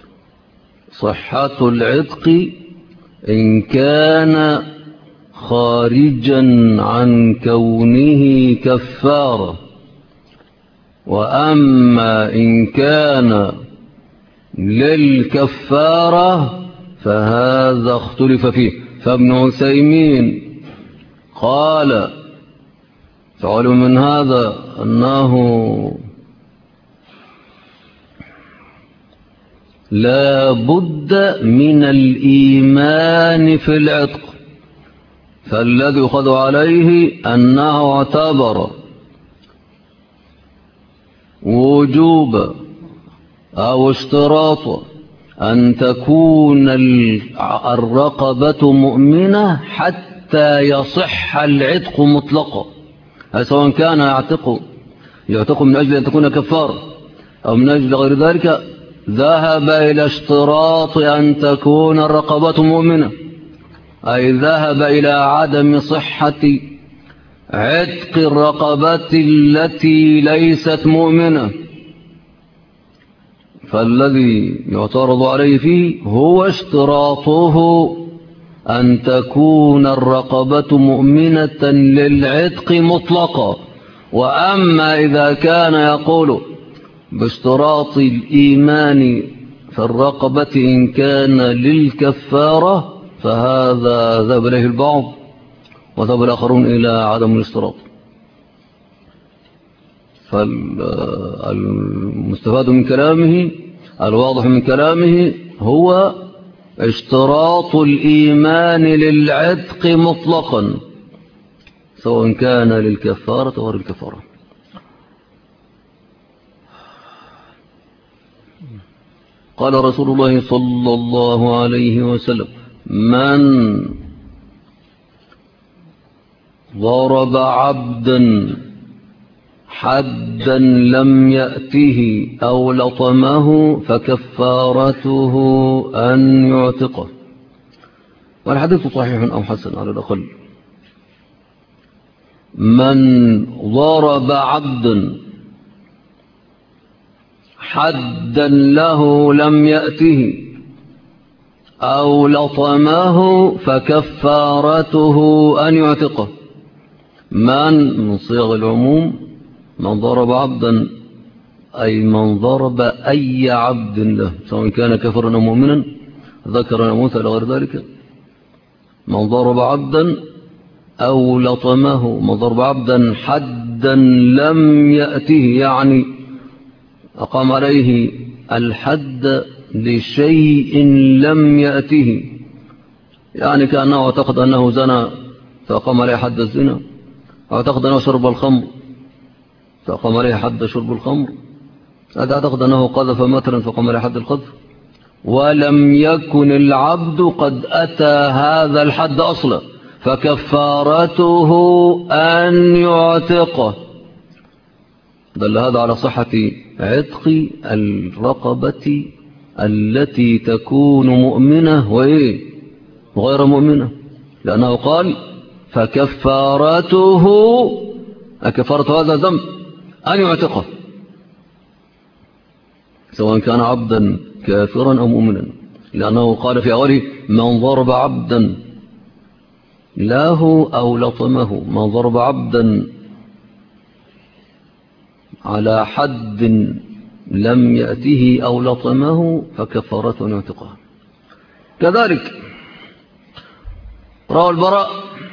صحة العتق إن كان خارجا عن كونه كفارة، وأما إن كان للكفارة فهذا اختلف فيه. فابن عثيمين قال تعلم من هذا أنه لا بد من الإيمان في العتق، فالذي يؤخذ عليه أنه اعتبر وجوب أو اشتراط أن تكون الرقبة مؤمنة حتى يصح العتق مطلقا، سواء كان يعتق من أجل أن تكون كفارة أو من أجل غير ذلك، ذهب إلى اشتراط أن تكون الرقبة مؤمنة، أي ذهب إلى عدم صحة عتق الرقبة التي ليست مؤمنة. فالذي يعترض عليه فيه هو اشتراطه أن تكون الرقبة مؤمنة للعتق مطلقا. وأما إذا كان يقول باشتراط الإيمان في الرقبة إن كان للكفارة فهذا ذهب إليه البعض وذهب الآخرون إلى عدم الاشتراط. فالمستفاد من كلامه الواضح من كلامه هو اشتراط الإيمان للعتق مطلقا سواء كان للكفارة أو غير الكفارة. قال رسول الله صلى الله عليه وسلم من ضرب عبدا حدا لم يأته أو لطمه فكفارته أن يعتقه. والحديث صحيح أو حسن على الأقل. من ضرب عبدا حدا له لم يأته أو لطمه فكفارته أن يعتقه. من صيغ العموم من ضرب عبدا أي من ضرب أي عبد له سواء كان كفرا أو مؤمنا ذكرا أو أنثى إلى غير ذلك. من ضرب عبدا أو لطمه، من ضرب عبدا حدا لم يأته، يعني أقام عليه الحد لشيء لم يأته، يعني كأنه اعتقد أنه زنى فأقام عليه حد الزنا، اعتقد أنه شرب الخمر فأقام عليه حد شرب الخمر، هذا اعتقد أنه قذف مثلا فأقام عليه حد القذف، ولم يكن العبد قد أتى هذا الحد أصلا، فكفارته أن يعتقه. دل هذا على صحة عتق الرقبة التي تكون مؤمنة وغير مؤمنة، لأنه قال فكفارته، كفارة هذا ذنب أن يعتقه سواء كان عبدا كافرا أو مؤمنا، لأنه قال في أوله من ضرب عبدا له أو لطمه، من ضرب عبدا على حد لم يأته أو لطمه فكفارته أن يعتقه. كذلك روى البراء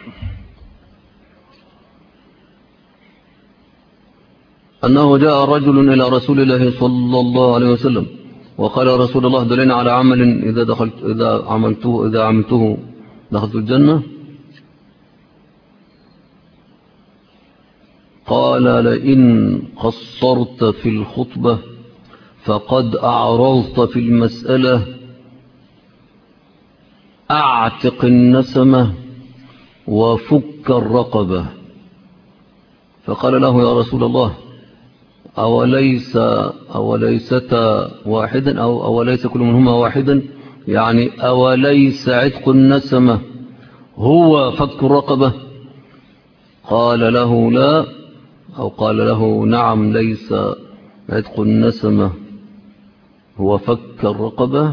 أنه جاء رجل إلى رسول الله صلى الله عليه وسلم وقال يا رسول الله دلنا على عمل إذا عملته دخلت الجنة. قال لئن قصرت في الخطبة فقد أعرضت في المسألة، أعتق النسمة وفك الرقبة. فقال له يا رسول الله أوليستا واحدا أو أوليس كل منهما واحدا، يعني أوليس عتق النسمة هو فك الرقبة؟ قال له لا، أو قال له نعم ليس عتق النسمة هو فك الرقبة،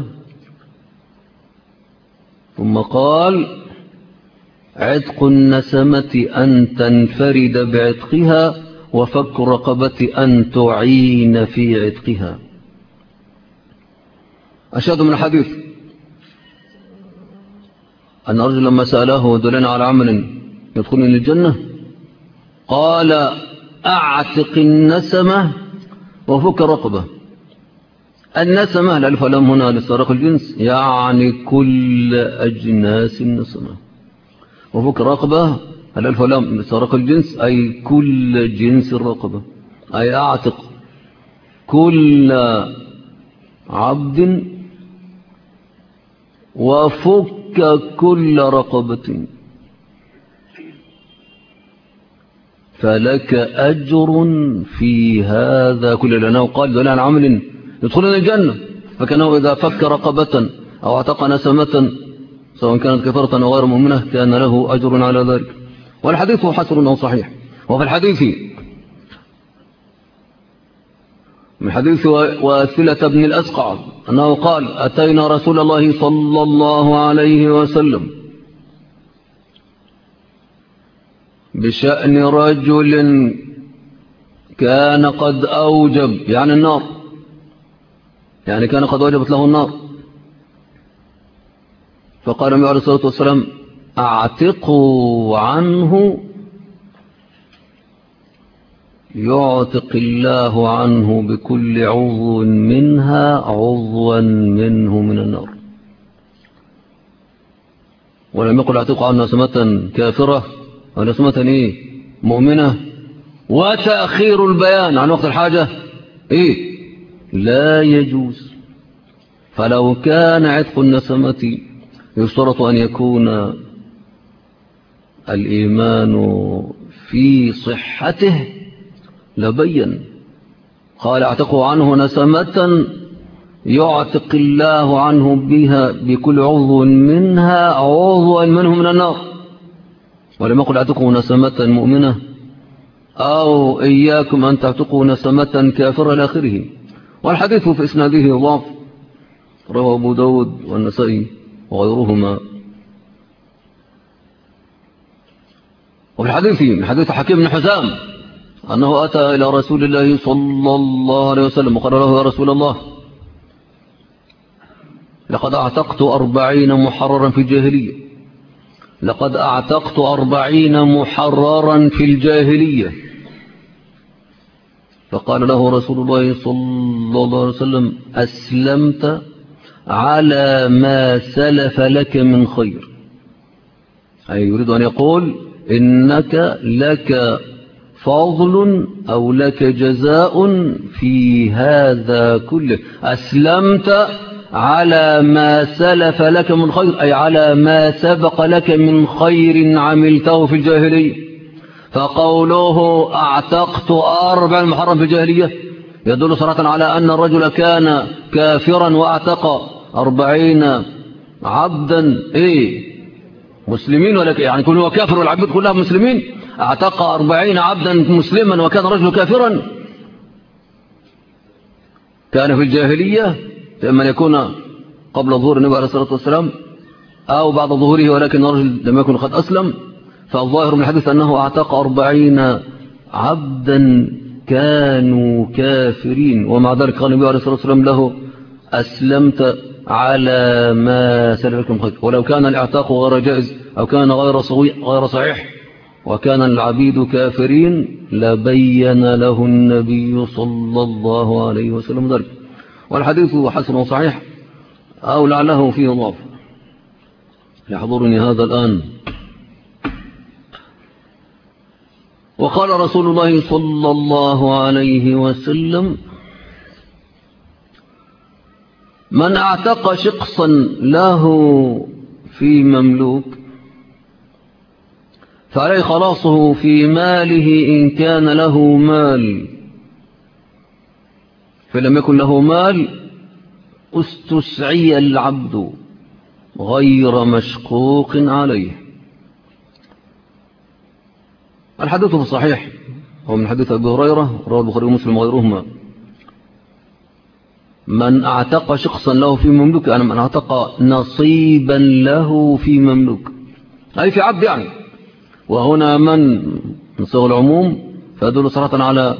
ثم قال عتق النسمة أن تنفرد بعتقها وفك الرقبة أن تعين في عتقها. أشهد من الحديث أن رجل لما سأله دلنا على عمل يدخلني للجنة قال أعتق النسمة وفك الرقبة. النسمة الألف واللام هنا لاستغراق الجنس، يعني كل أجناس النسمة، وفك الرقبة الألف واللام لاستغراق الجنس أي كل جنس الرقبة، أي أعتق كل عبد وفك كل رقبة، فلك أجر في هذا كله، لأنه قال دون عن عمل يدخلنا الجنة، فكانه إذا فك رقبة أو اعتق نسمة سواء كانت كفرة أو غير مؤمنة كان له أجر على ذلك. والحديث حسن أو صحيح. وفي الحديث من حديث واثلة بن الأسقع أنه قال أتينا رسول الله صلى الله عليه وسلم بشأن رجل كان قد أوجب، يعني النار، يعني كان قد وجبت له النار، فقال النبي عليه الصلاة والسلام أعتقوا عنه يعتق الله عنه بكل عضو منها عضوا منه من النار. ولم يقل اعتقوا عنه نسمة كافرة ونسمة مؤمنة. وتأخير البيان عن وقت الحاجة لا يجوز. فلو كان عتق النسمة يشترط أن يكون الإيمان في صحته لبين. قال اعتقوا عنه نسمة يعتق الله عنه بها بكل عضو منها عضوا منه من النار. ولم يقل اعتقوا نسمة مؤمنة أو إياكم أن تعتقوا نسمة كافرة إلى آخره. والحديث في إسناده ضعف، رواه أبو داود والنسائي وغيرهما. وفي الحديث من حديث حكيم بن حزام أنه أتى إلى رسول الله صلى الله عليه وسلم وقال له: يا رسول الله، لقد أعتقت 40 محررا في الجاهلية. لقد أعتقت 40 محررا في الجاهلية. فقال له رسول الله صلى الله عليه وسلم: أسلمت على ما سلف لك من خير. أي يريد أن يقول إنك لك فضل أو لك جزاء في هذا كله. أسلمت على ما سلف لك من خير، أي على ما سبق لك من خير عملته في الجاهلية. فقوله أعتقت 40 محرم في الجاهلية يدل صراحة على أن الرجل كان كافرا وأعتق 40 عبدا مسلمين، ولكن يعني كل هو كافر والعبد كلها مسلمين. اعتق 40 عبدا مسلما وكان رجل كافرا. كان في الجاهلية إما أن يكون قبل ظهور النبي عليه الصلاة والسلام أو بعد ظهوره، ولكن الرجل لم يكن قد أسلم. فالظاهر من الحديث أنه اعتق 40 عبدا كانوا كافرين، ومع ذلك قال النبي عليه الصلاة والسلام له: أسلمت على ما سلف لكم خير. ولو كان الاعتاق غير جائز أو كان غير صحيح وكان العبيد كافرين لبين له النبي صلى الله عليه وسلم ذلك. والحديث حسن وصحيح أو لعله فيه ضعف. يحضرني هذا الآن. وقال رسول الله صلى الله عليه وسلم: من اعتق شقصا له في مملوك فعليه خلاصه في ماله إن كان له مال، فلم يكن له مال استسعي العبد غير مشقوق عليه. الحديث في الصحيح هو من حديث أبي هريرة رواه البخاري ومسلم وغيرهما: من اعتق شخصا له في مملوك، يعني من اعتق نصيبا له في مملوك، أي في عبد يعني. وهنا من صيغ العموم فيدل صراحة على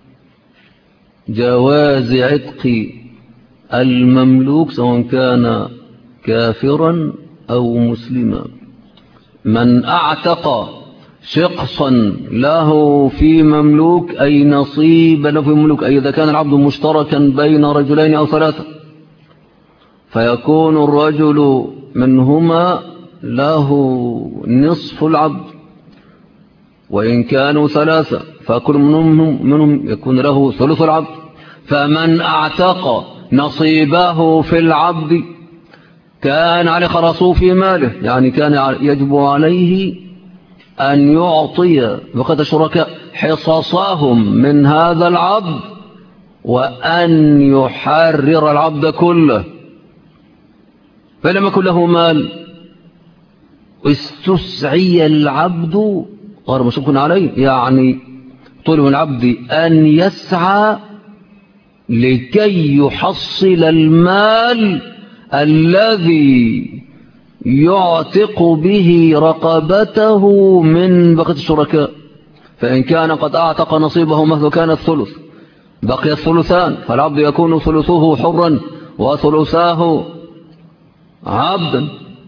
جواز عتق المملوك سواء كان كافرا أو مسلما. من اعتق شخصا له في مملوك أي نصيب له في مملوك، أي إذا كان العبد مشتركا بين رجلين أو ثلاثة فيكون الرجل منهما له نصف العبد، وإن كانوا ثلاثة فكل منهم يكون له ثلث العبد. فمن اعتق نصيبه في العبد كان عليه خلاصه في ماله، يعني كان يجب عليه أن يعطي بقية الشركاء حصصهم من هذا العبد وأن يحرر العبد كله. فلم يكن له مال استسعي العبد غير مشقوق عليه، يعني طلب العبد أن يسعى لكي يحصل المال الذي يعتق به رقبته من بقية الشركاء. فإن كان قد أعتق نصيبه مثل كان الثلث بقي الثلثان، فالعبد يكون ثلثه حرا وثلثاه عبدا.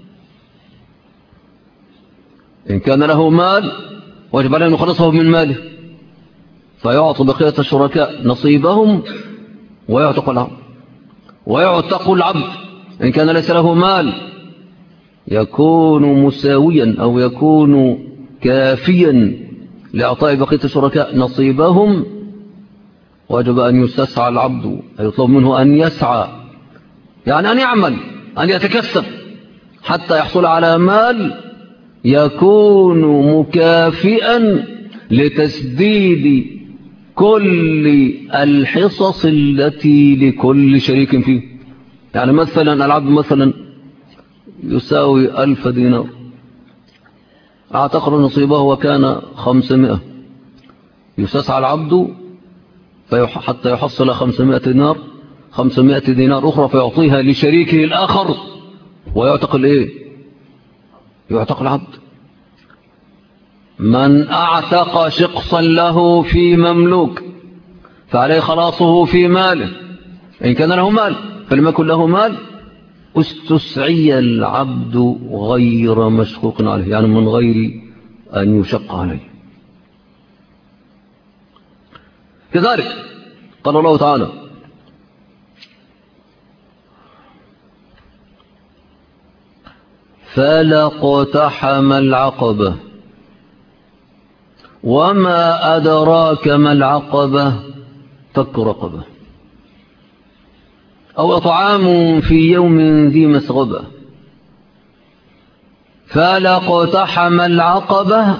إن كان له مال وجب عليه أن يخلصه من ماله فيعطي بقية الشركاء نصيبهم ويعتق العبد. ويعتق العبد إن كان ليس له مال يكون مساويا أو يكون كافيا لإعطاء بقية الشركاء نصيبهم، وجب أن يستسعى العبد، أي يطلب منه أن يسعى، يعني أن يعمل، أن يتكسب حتى يحصل على مال يكون مكافئا لتسديد كل الحصص التي لكل شريك فيه. يعني مثلا العبد مثلا يساوي 1000 دينار، اعتق نصيبه وكان 500، يستسعى العبد حتى يحصل 500 دينار أخرى فيعطيها لشريكه الآخر ويعتق يعتق العبد. من أعتق شقصا له في مملوك فعليه خلاصه في ماله، إن كان له مال، فلم يكن له مال استسعي العبد غير مشقوق عليه، يعني من غير أن يشق عليه. كذلك قال الله تعالى: فلا اقتحم العقبة وما أدراك ما العقبة فك رقبة أو إطعام في يوم ذي مسغبة. فلا اقتحم العقبة،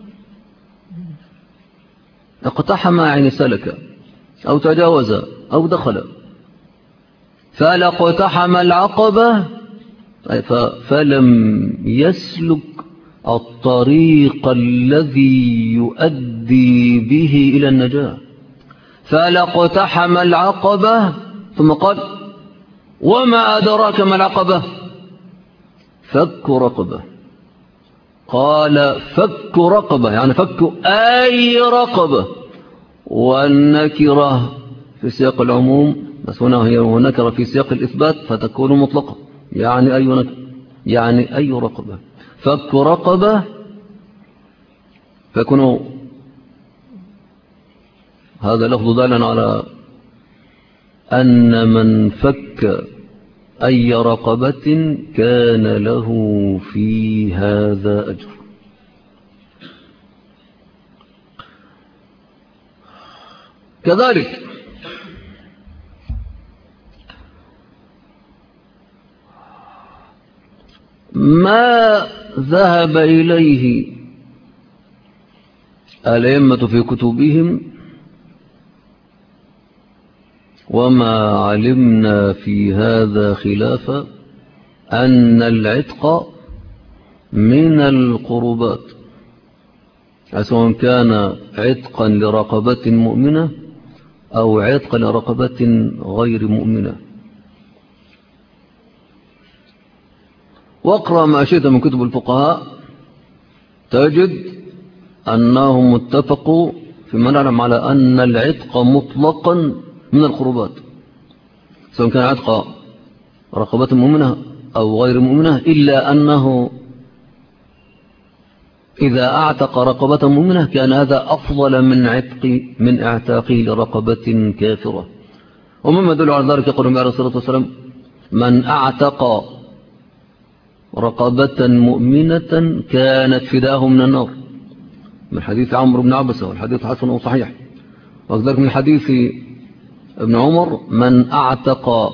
اقتحم يعني سلك أو تجاوز أو دخل. فلا اقتحم العقبة فلم يسلك الطريق الذي يؤدي به إلى النجاة. فلا اقتحم العقبة، ثم قال: وما أدراك ما العقبة فك رقبة. قال: فك رقبة يعني فك أي رقبة، والنكرة في سياق العموم، بس هنا هي نكرة في سياق الإثبات فتكون مطلقة، يعني أي نكرة، يعني أي رقبة. فك رقبة فيكون هذا لفظ دالا على أن من فك أي رقبة كان له في هذا أجر. كذلك ما ذهب إليه الأئمة في كتبهم وما علمنا في هذا خلافا أن العتق من القربات، سواء كان عتقا لرقبة مؤمنة أو عتقا لرقبة غير مؤمنة. واقرأ ما شئت من كتب الفقهاء تجد أنهم اتفقوا فيما نعلم على أن العتق مطلقا من القربات، سواء كان عتق رقبة مؤمنة أو غير مؤمنة، إلا أنه إذا أعتق رقبة مؤمنة كان هذا أفضل من اعتاقه لرقبة كافرة. ومما يدل على ذلك يقول النبي عليه الصلاة والسلام: من أعتق رقبة مؤمنة كانت فداه من النار، من حديث عمرو بن عبسة، والحديث حسن وصحيح. وكذلك من حديث ابن عمر: من أعتق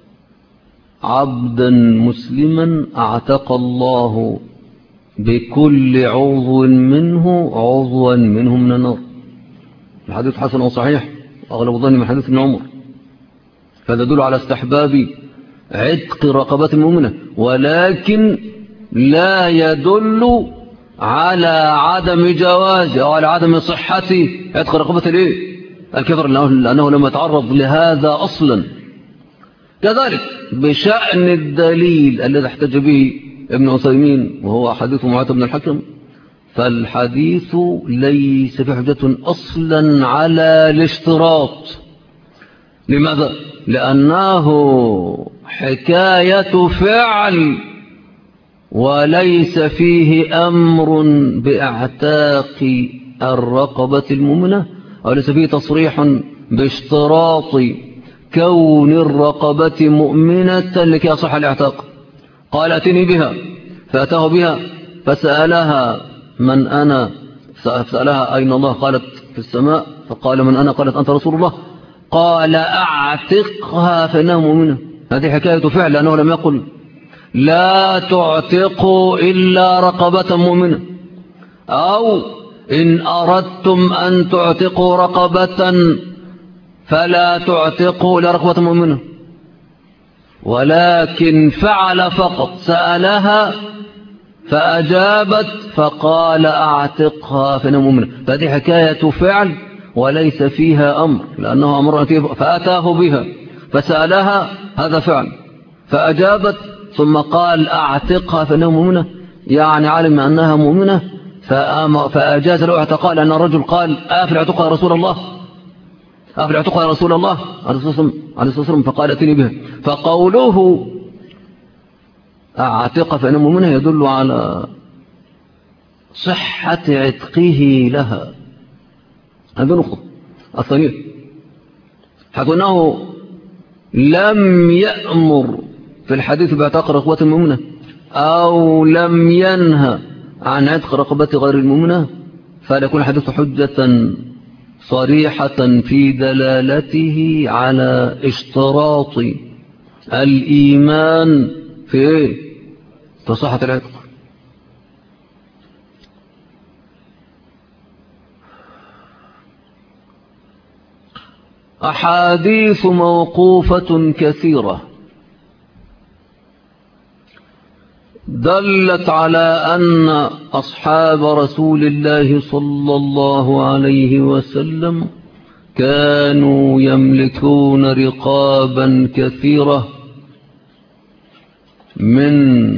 عبدا مسلما أعتق الله بكل عضو منه عضوا منه من النار. الحديث حسن وصحيح، أغلب ظني من حديث ابن عمر. فهذا يدل على استحباب عتق رقبة مؤمنة، ولكن لا يدل على عدم جواز أو على عدم صحة عتق رقبة الكفر، لأنه لم يتعرض لهذا أصلا. كذلك بشأن الدليل الذي احتج به ابن عثيمين وهو حديث معاذ بن الحكم، فالحديث ليس في حجة أصلا على الاشتراط. لماذا؟ لأنه حكاية فعل وليس فيه أمر باعتاق الرقبة المؤمنة، وليس فيه تصريح باشتراط كون الرقبة مؤمنة لكي يصح الاعتاق. قال: اتني بها، فأتاه بها فسألها: من أنا؟ فسألها: أين الله؟ قالت: في السماء. فقال: من أنا؟ قالت: أنت رسول الله. قال: أعتقها فإنها مؤمنة. هذه حكاية فعل، لأنه لم يقل لا تعتقوا إلا رقبة مؤمنة، أو إن أردتم أن تعتقوا رقبة فلا تعتقوا لرقبة مؤمنة، ولكن فعل فقط، سألها فأجابت فقال: أعتقها فإنها مؤمنة. فهذه حكاية فعل وليس فيها أمر، لأنه أمر فأتاه بها فسألها، هذا فعل، فأجابت ثم قال: أعتقها فإنها مؤمنة، يعني علم أنها مؤمنة فأجاز له اعتقاء، لأن الرجل قال آفل اعتقى يا رسول الله، آفل اعتقى يا رسول الله عليه الصلاة والسلام، فقال اتني بها. فقوله اعتق فإنه منها يدل على صحة عتقه لها. هذه نقطة الثانية، حيث أنه لم يأمر في الحديث باعتاق رقبة المؤمنة أو لم ينهى عن عتق رقبة غير المؤمنة، فلا يكون الحديث حجة صريحة في دلالته على اشتراط الإيمان في صحة العتق. أحاديث موقوفة كثيرة دلت على أن أصحاب رسول الله صلى الله عليه وسلم كانوا يملكون رقابا كثيرة من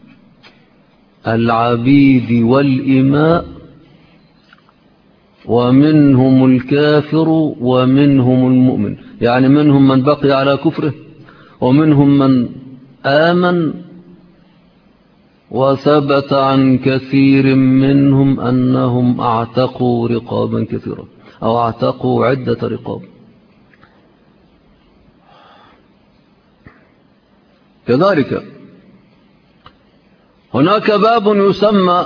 العبيد والإماء، ومنهم الكافر ومنهم المؤمن، يعني منهم من بقي على كفره ومنهم من آمن. وثبت عن كثير منهم أنهم اعتقوا رقابا كثيرة أو اعتقوا عدة رقاب. كذلك هناك باب يسمى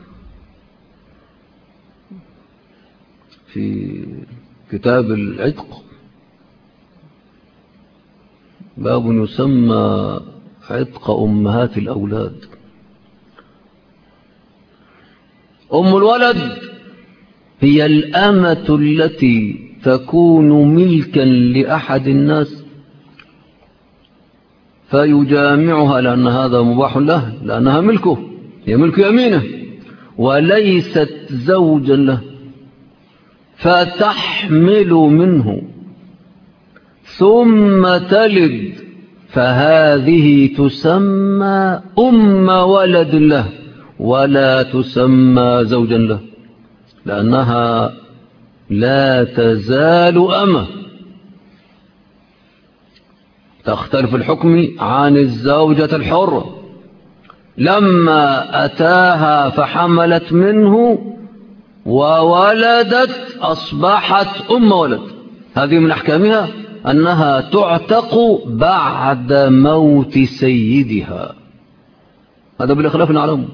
في كتاب العتق، باب يسمى عتق أمهات الأولاد. أم الولد هي الأمة التي تكون ملكا لأحد الناس فيجامعها، لأن هذا مباح له، لأنها ملكه، هي ملك يمينه وليست زوجا له، فتحمل منه ثم تلد، فهذه تسمى أم ولد له ولا تسمى زوجا له، لأنها لا تزال أمة، تختلف الحكم عن الزوجة الحرة. لما أتاها فحملت منه وولدت أصبحت أم ولد. هذه من أحكامها أنها تعتق بعد موت سيدها، هذا بالخلاف نعلمه.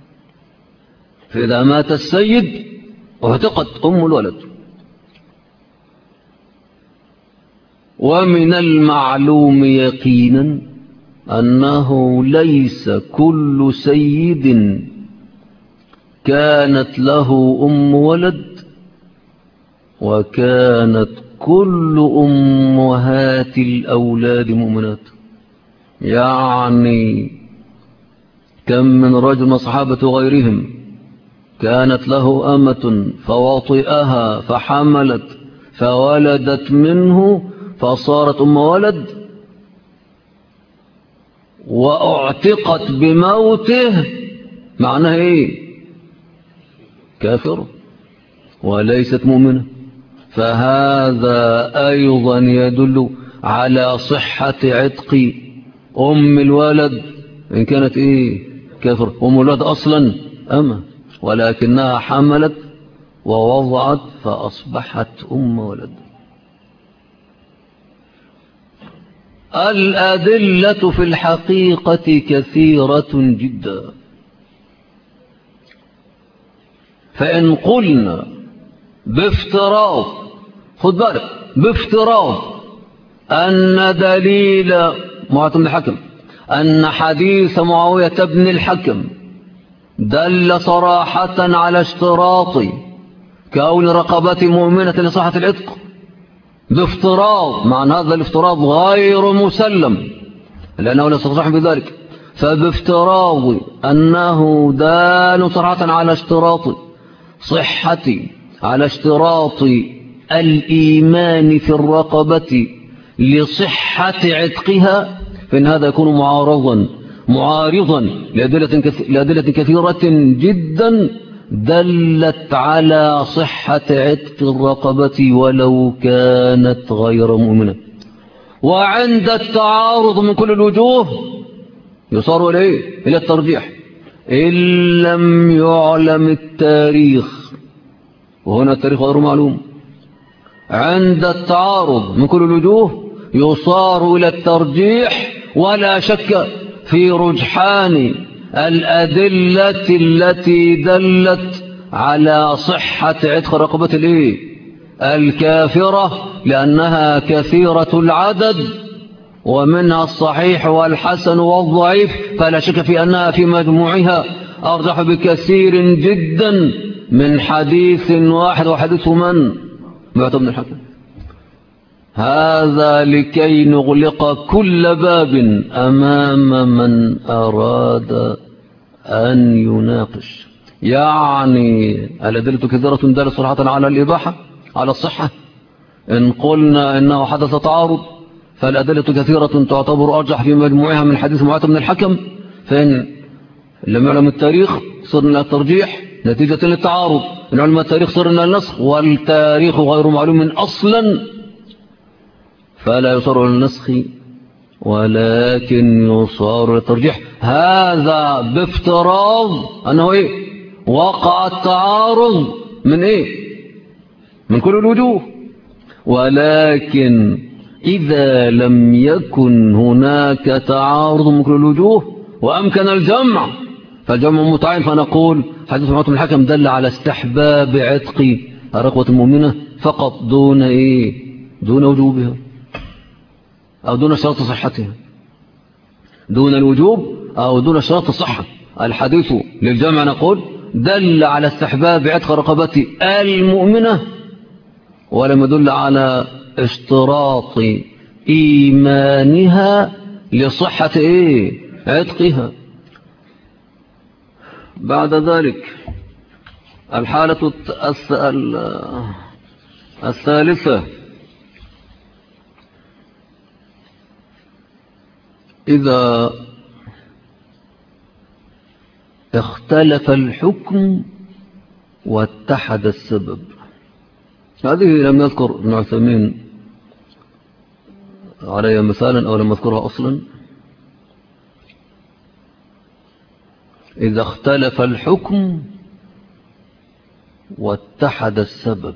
فإذا مات السيد اعتقت أم الولد. ومن المعلوم يقينا أنه ليس كل سيد كانت له أم ولد وكانت كل أمهات الأولاد مؤمنات. يعني كم من رجل من صحابة غيرهم كانت له أمة فوطئها فحملت فولدت منه فصارت أم ولد، وأعتقت بموته، معناه إيه؟ كافر وليست مؤمنة. فهذا أيضا يدل على صحة عتق أم الولد إن كانت إيه؟ كافر. أم الولد أصلا أما، ولكنها حملت ووضعت فأصبحت أم ولد. الأدلة في الحقيقة كثيرة جدا، فإن قلنا بافتراض، خذ بالك، بافتراض أن دليل معاوية بن الحكم، أن حديث معاوية بن الحكم دل صراحة على اشتراط كون رقبة مؤمنة لصحة العتق، بافتراض، مع أن هذا الافتراض غير مسلم لأنه لا يصح بذلك، فبافتراض أنه دال صراحة على اشتراط صحة، على اشتراط الإيمان في الرقبة لصحة عتقها، فإن هذا يكون معارضا لأدلة كثيرة جدا دلت على صحة عتق الرقبة ولو كانت غير مؤمنة. وعند التعارض من كل الوجوه يصار إلى الترجيح إن لم يعلم التاريخ، وهنا التاريخ غير معلوم. عند التعارض من كل الوجوه يصار إلى الترجيح، ولا شك في رجحان الأدلة التي دلت على صحة عتق رقبة الكافرة، لأنها كثيرة العدد، ومنها الصحيح والحسن والضعيف، فلا شك في أنها في مجموعها أرجح بكثير جدا من حديث واحد، وحديث من؟ معتمد بن الحكم. هذا لكي نغلق كل باب أمام من أراد أن يناقش. يعني الأدلة كثيرة دالة صراحة على الإباحة، على الصحة. إن قلنا إنه حدث تعارض فالأدلة كثيرة تعتبر أرجح في مجموعها من حديث معتمد بن الحكم، فإن لم يعلم التاريخ صرنا إلى الترجيح نتيجة للتعارض. إن علم التاريخ صرنا النسخ، والتاريخ غير معلوم أصلا فلا يصار للنسخ ولكن يصار للترجيح. هذا بافتراض أنه وقع التعارض من من كل الوجوه. ولكن إذا لم يكن هناك تعارض من كل الوجوه وأمكن الجمع، فالجمع متعين، فنقول حديث معتمد بن الحكم دل على استحباب عتق الرقبة المؤمنة فقط، دون دون وجوبها أو دون شرط صحتها، دون الوجوب أو دون شرط الصحة. الحديث للجمع نقول دل على استحباب عتق رقبة المؤمنة، ولم يدل على اشتراط إيمانها لصحة عتقها. بعد ذلك الحالة الثالثة، إذا اختلف الحكم واتحد السبب. هذه لم يذكر ابن عثيمين عليها مثالا أو لم يذكرها أصلا. إذا اختلف الحكم واتحد السبب،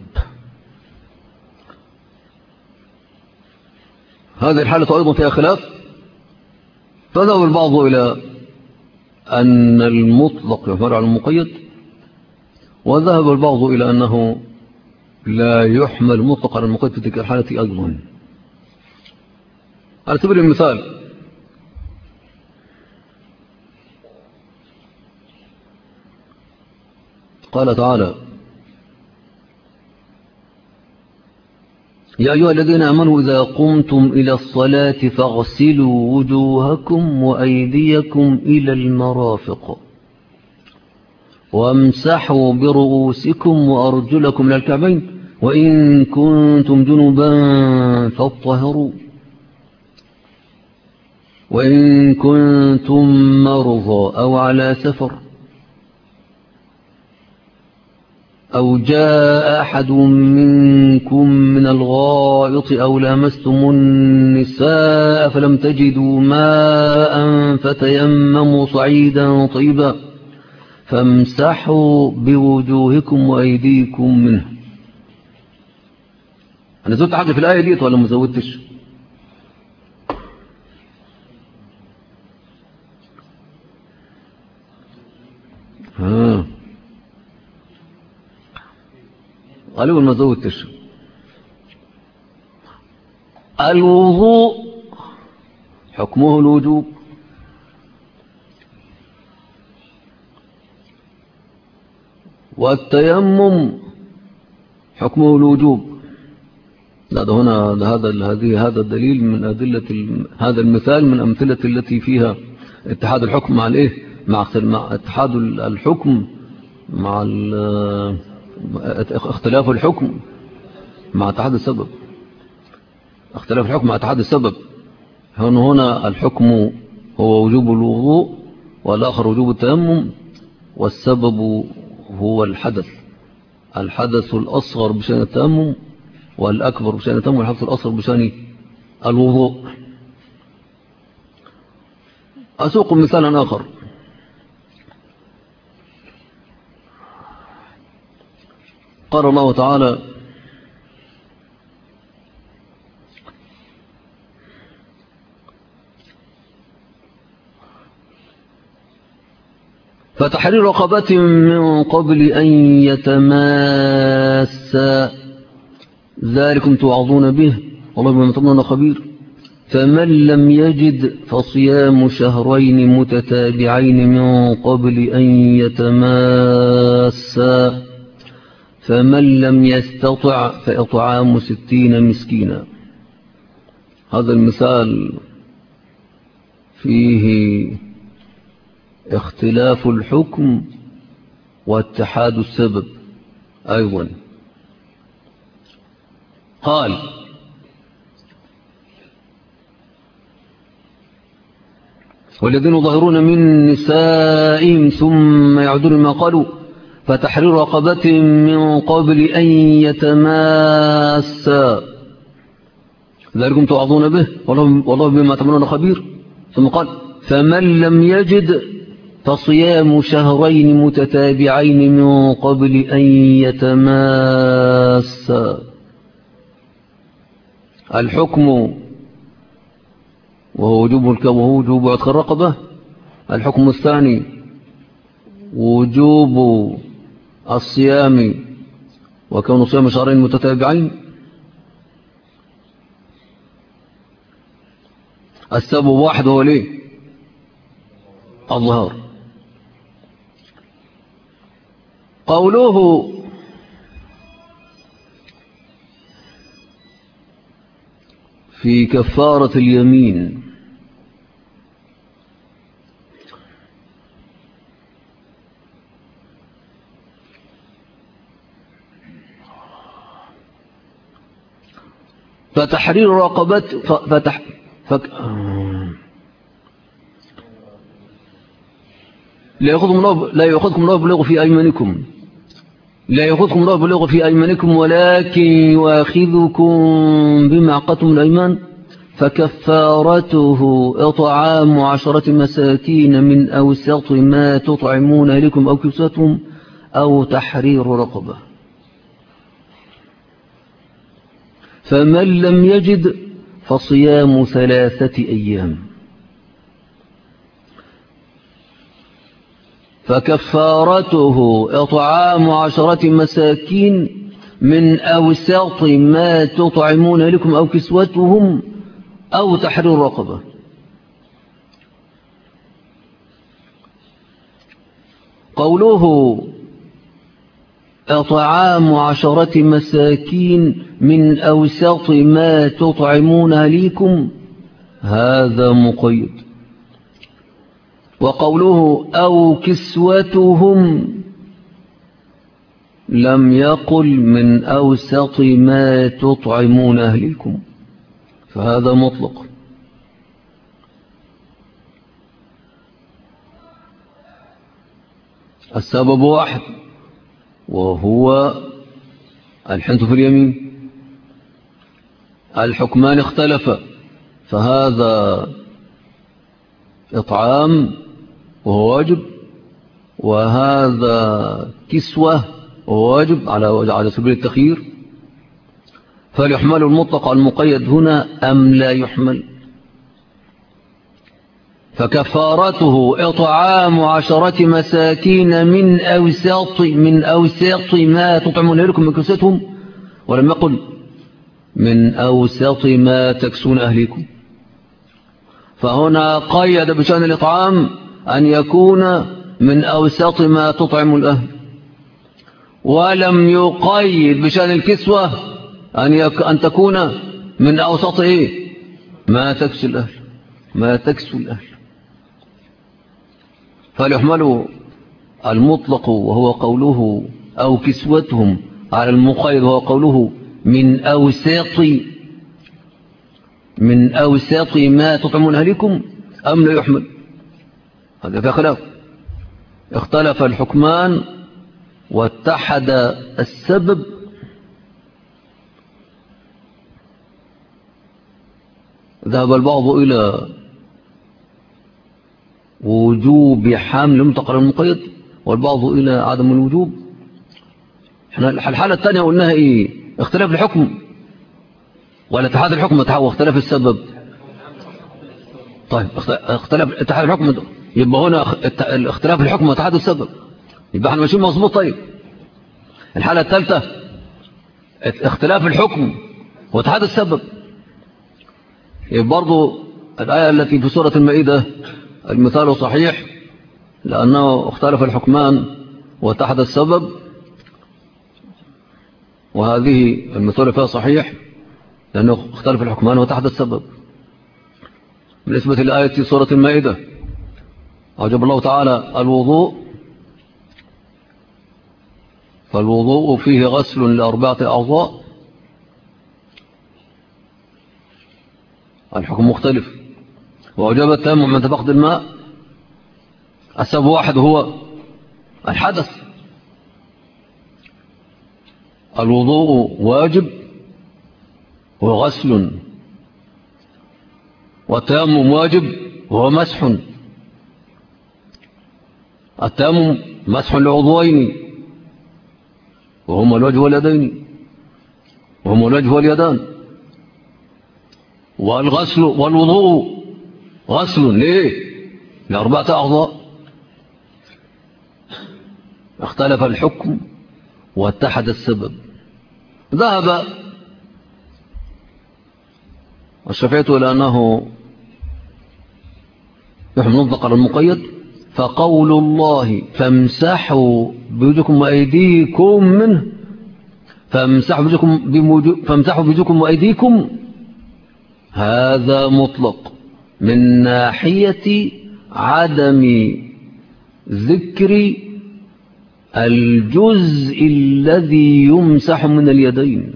هذه الحالة أيضا فيها خلاف. فذهب البعض إلى أن المطلق يحمل على المقيد، وذهب البعض إلى أنه لا يحمل مطلق على المقيد في تلك الحالة أيضا. على سبيل المثال قال تعالى: يا أيها الذين آمنوا إذا قمتم إلى الصلاة فاغسلوا وجوهكم وأيديكم إلى المرافق وامسحوا برؤوسكم وأرجلكم إلى الكعبين وإن كنتم جنبا فاطهروا وإن كنتم مرضى أو على سفر أو جاء أحد منكم من الغائط أو لامستم النساء فلم تجدوا ماء فتيمموا صعيدا طيبا فامسحوا بوجوهكم وأيديكم منه. أنا زودت حاجة في الآية دي ولا ما زودتش؟ غالبا ما زودتش. الوضوء حكمه الوجوب، والتيمم حكمه الوجوب. لا ده هنا هذا الدليل من أدلة هذا المثال من أمثلة التي فيها اتحاد الحكم مع مع اتحاد الحكم مع اختلاف الحكم مع اتحاد السبب. اختلاف الحكم مع اتحاد السبب. هنا الحكم هو وجوب الوضوء، والآخر وجوب التيمم، والسبب هو الحدث الأصغر بشأن التيمم، والأكبر بشأن التيمم، والحدث الأصغر بشأن الوضوء. أسوق مثالا آخر. قال الله تعالى: فتحرير رقبة من قبل أن يتماسا ذلكم توعظون به والله بما تعملون خبير. فمن لم يجد فصيام شهرين متتابعين من قبل أن يتماسا فمن لم يستطع فإطعام 60 مسكينا. هذا المثال فيه اختلاف الحكم واتحاد السبب أيضا. قال: والذين ظاهرون من نسائهم ثم يعودون ما قالوا فتحرير رقبة من قبل أن يتماسا ذلكم توعظون به والله بما تعملون خبير. ثم قال: فمن لم يجد فصيام شهرين متتابعين من قبل أن يتماسا. الحكم وهو وجوب عتق الرقبة. الحكم الثاني وجوب الصيام وكون صيام شهرين متتابعين. السبب واحد هو ليه؟ الظهار. قوله في كفارة اليمين: فتحرير رقبة لا يأخذكم الله باللغو في أيمانكم، لا يأخذكم الله باللغو في أيمانكم ولكن يؤاخذكم بما عقدتم الأيمان فكفارته إطعام 10 مساكين من أوسط ما تطعمون أهلكم أو كسوتهم أو تحرير رقبة. فمن لم يجد فصيام 3 أيام. فكفارته إطعام 10 مساكين من أوسط ما تطعمون لكم أو كسوتهم أو تحرير رقبة. قوله إطعام 10 مساكين من أوسط ما تطعمون أهليكم هذا مقيد. وقوله أو كسوتهم لم يقل من أوسط ما تطعمون أهليكم فهذا مطلق. السبب واحد وهو الحنث في اليمين. الحكمان اختلفا فهذا إطعام وهو واجب وهذا كسوة وهو واجب على سبيل التخيير. فهل يحمل المطلق على المقيد هنا أم لا يحمل؟ فكفارته إطعام 10 مساكين من أوسط ما تطعمون لكم من كسوتهم ولم يقل من أوسط ما تكسون أهليكم. فهنا قيد بشأن الإطعام أن يكون من أوسط ما تطعم الأهل ولم يقيد بشأن الكسوة أن تكون من أوسط ما تكسو الأهل. فليحمل المطلق وهو قوله أو كسوتهم على المقيد وهو قوله من أوسط ما تطعمون أهلكم أم لا يحمل؟ هذا في خلاف. اختلف الحكمان واتحد السبب ذهب البعض إلى وجوب حمل المطلق على المقيد والبعض إلى عدم الوجوب. احنا الحالة الثانية قلناها ايه؟ اختلاف الحكم ولا اتحاد الحكم واختلاف السبب؟ طيب اختلاف اتحاد الحكم يبقى هنا اختلاف الحكم واتحاد السبب، يبقى احنا ماشيين مظبوط. طيب الحالة الثالثة اختلاف الحكم واتحاد السبب، يبقى برضو الآية التي في سورة المائدة المثال صحيح لأنه اختلف الحكمان واتحد السبب، وهذه المثال فيها صحيح لأنه اختلف الحكمان واتحد السبب. بالنسبة للآية في سورة المائدة أوجب الله تعالى الوضوء، فالوضوء فيه غسل لأربعة أعضاء، الحكم مختلف. وأوجب التيمم من فقد الماء، السبب واحد هو الحدث. الوضوء واجب وغسل، والتيمم واجب وهو مسح. التيمم مسح لعضوين وهما الوجه واليدين، وهما الوجه واليدان. والغسل والوضوء غسل ليه؟ لأربعة أعضاء. اختلف الحكم واتحد السبب. ذهب الشافعية إلى أنه يحمل المطلق على المقيد، فقول الله فامسحوا بوجوهكم وأيديكم منه، فامسحوا بوجوهكم وأيديكم، هذا مطلق من ناحية عدم ذكر الجزء الذي يمسح من اليدين.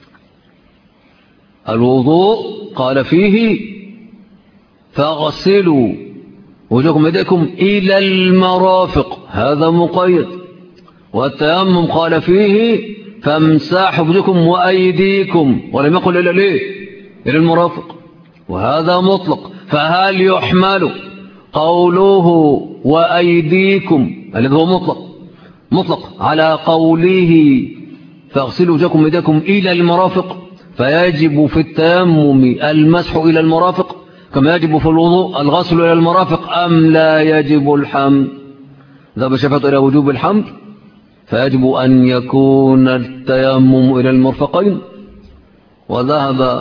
الوضوء قال فيه فاغسلوا وجوهكم وأيديكم إلى المرافق، هذا مقيد. والتيمم قال فيه فامسحوا بوجوهكم وأيديكم، ولم يقل إلا ليه؟ إلى المرافق، وهذا مطلق. فهل يحمل قوله وأيديكم الذي هو مطلق على قوله فاغسلوا وجوهكم وأيديكم إلى المرافق، فيجب في التيمم المسح إلى المرافق كما يجب في الوضوء الغسل إلى المرافق، أم لا يجب الحمل؟ ذهب الشافعية إلى وجوب الحمل، فيجب أن يكون التيمم إلى المرفقين. وذهب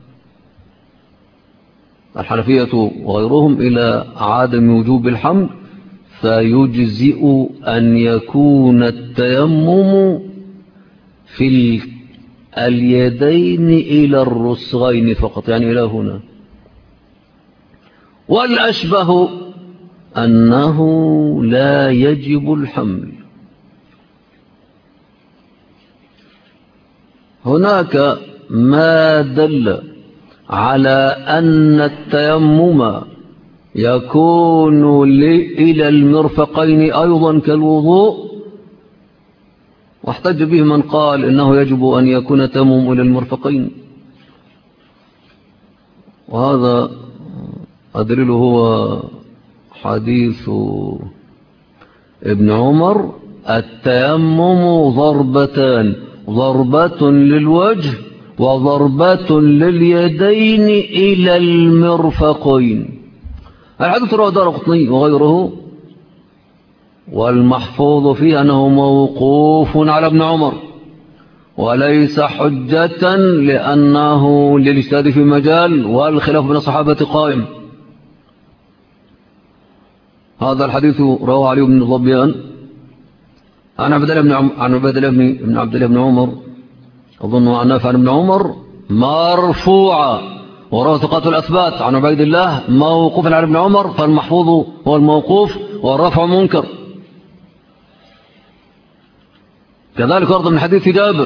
الحنفية وغيرهم إلى عدم وجوب الحمل، فيجزئ أن يكون التيمم في اليدين إلى الرسغين فقط، يعني إلى هنا. والأشبه أنه لا يجب الحمل. هناك ما دل على أن التيمم يكون إلى المرفقين أيضا كالوضوء، واحتج به من قال إنه يجب أن يكون التيمم إلى المرفقين، وهذا أدلل هو حديث ابن عمر التيمم ضربتان، ضربة للوجه وضربة لليدين إلى المرفقين. الحديث رواه الدارقطني وغيره، والمحفوظ فيه أنه موقوف على ابن عمر وليس حجة لأنه للاجتهاد في مجال والخلاف بين الصحابة قائم. هذا الحديث رواه علي بن ظبيان عن عبد الله بن عمر، أظن عن نافع عن ابن عمر مرفوعا، ورواه ثقات الأثبات عن عبيد الله موقوفا على ابن عمر، فالمحفوظ هو الموقوف والرفع منكر. كذلك ورد من حديث جابر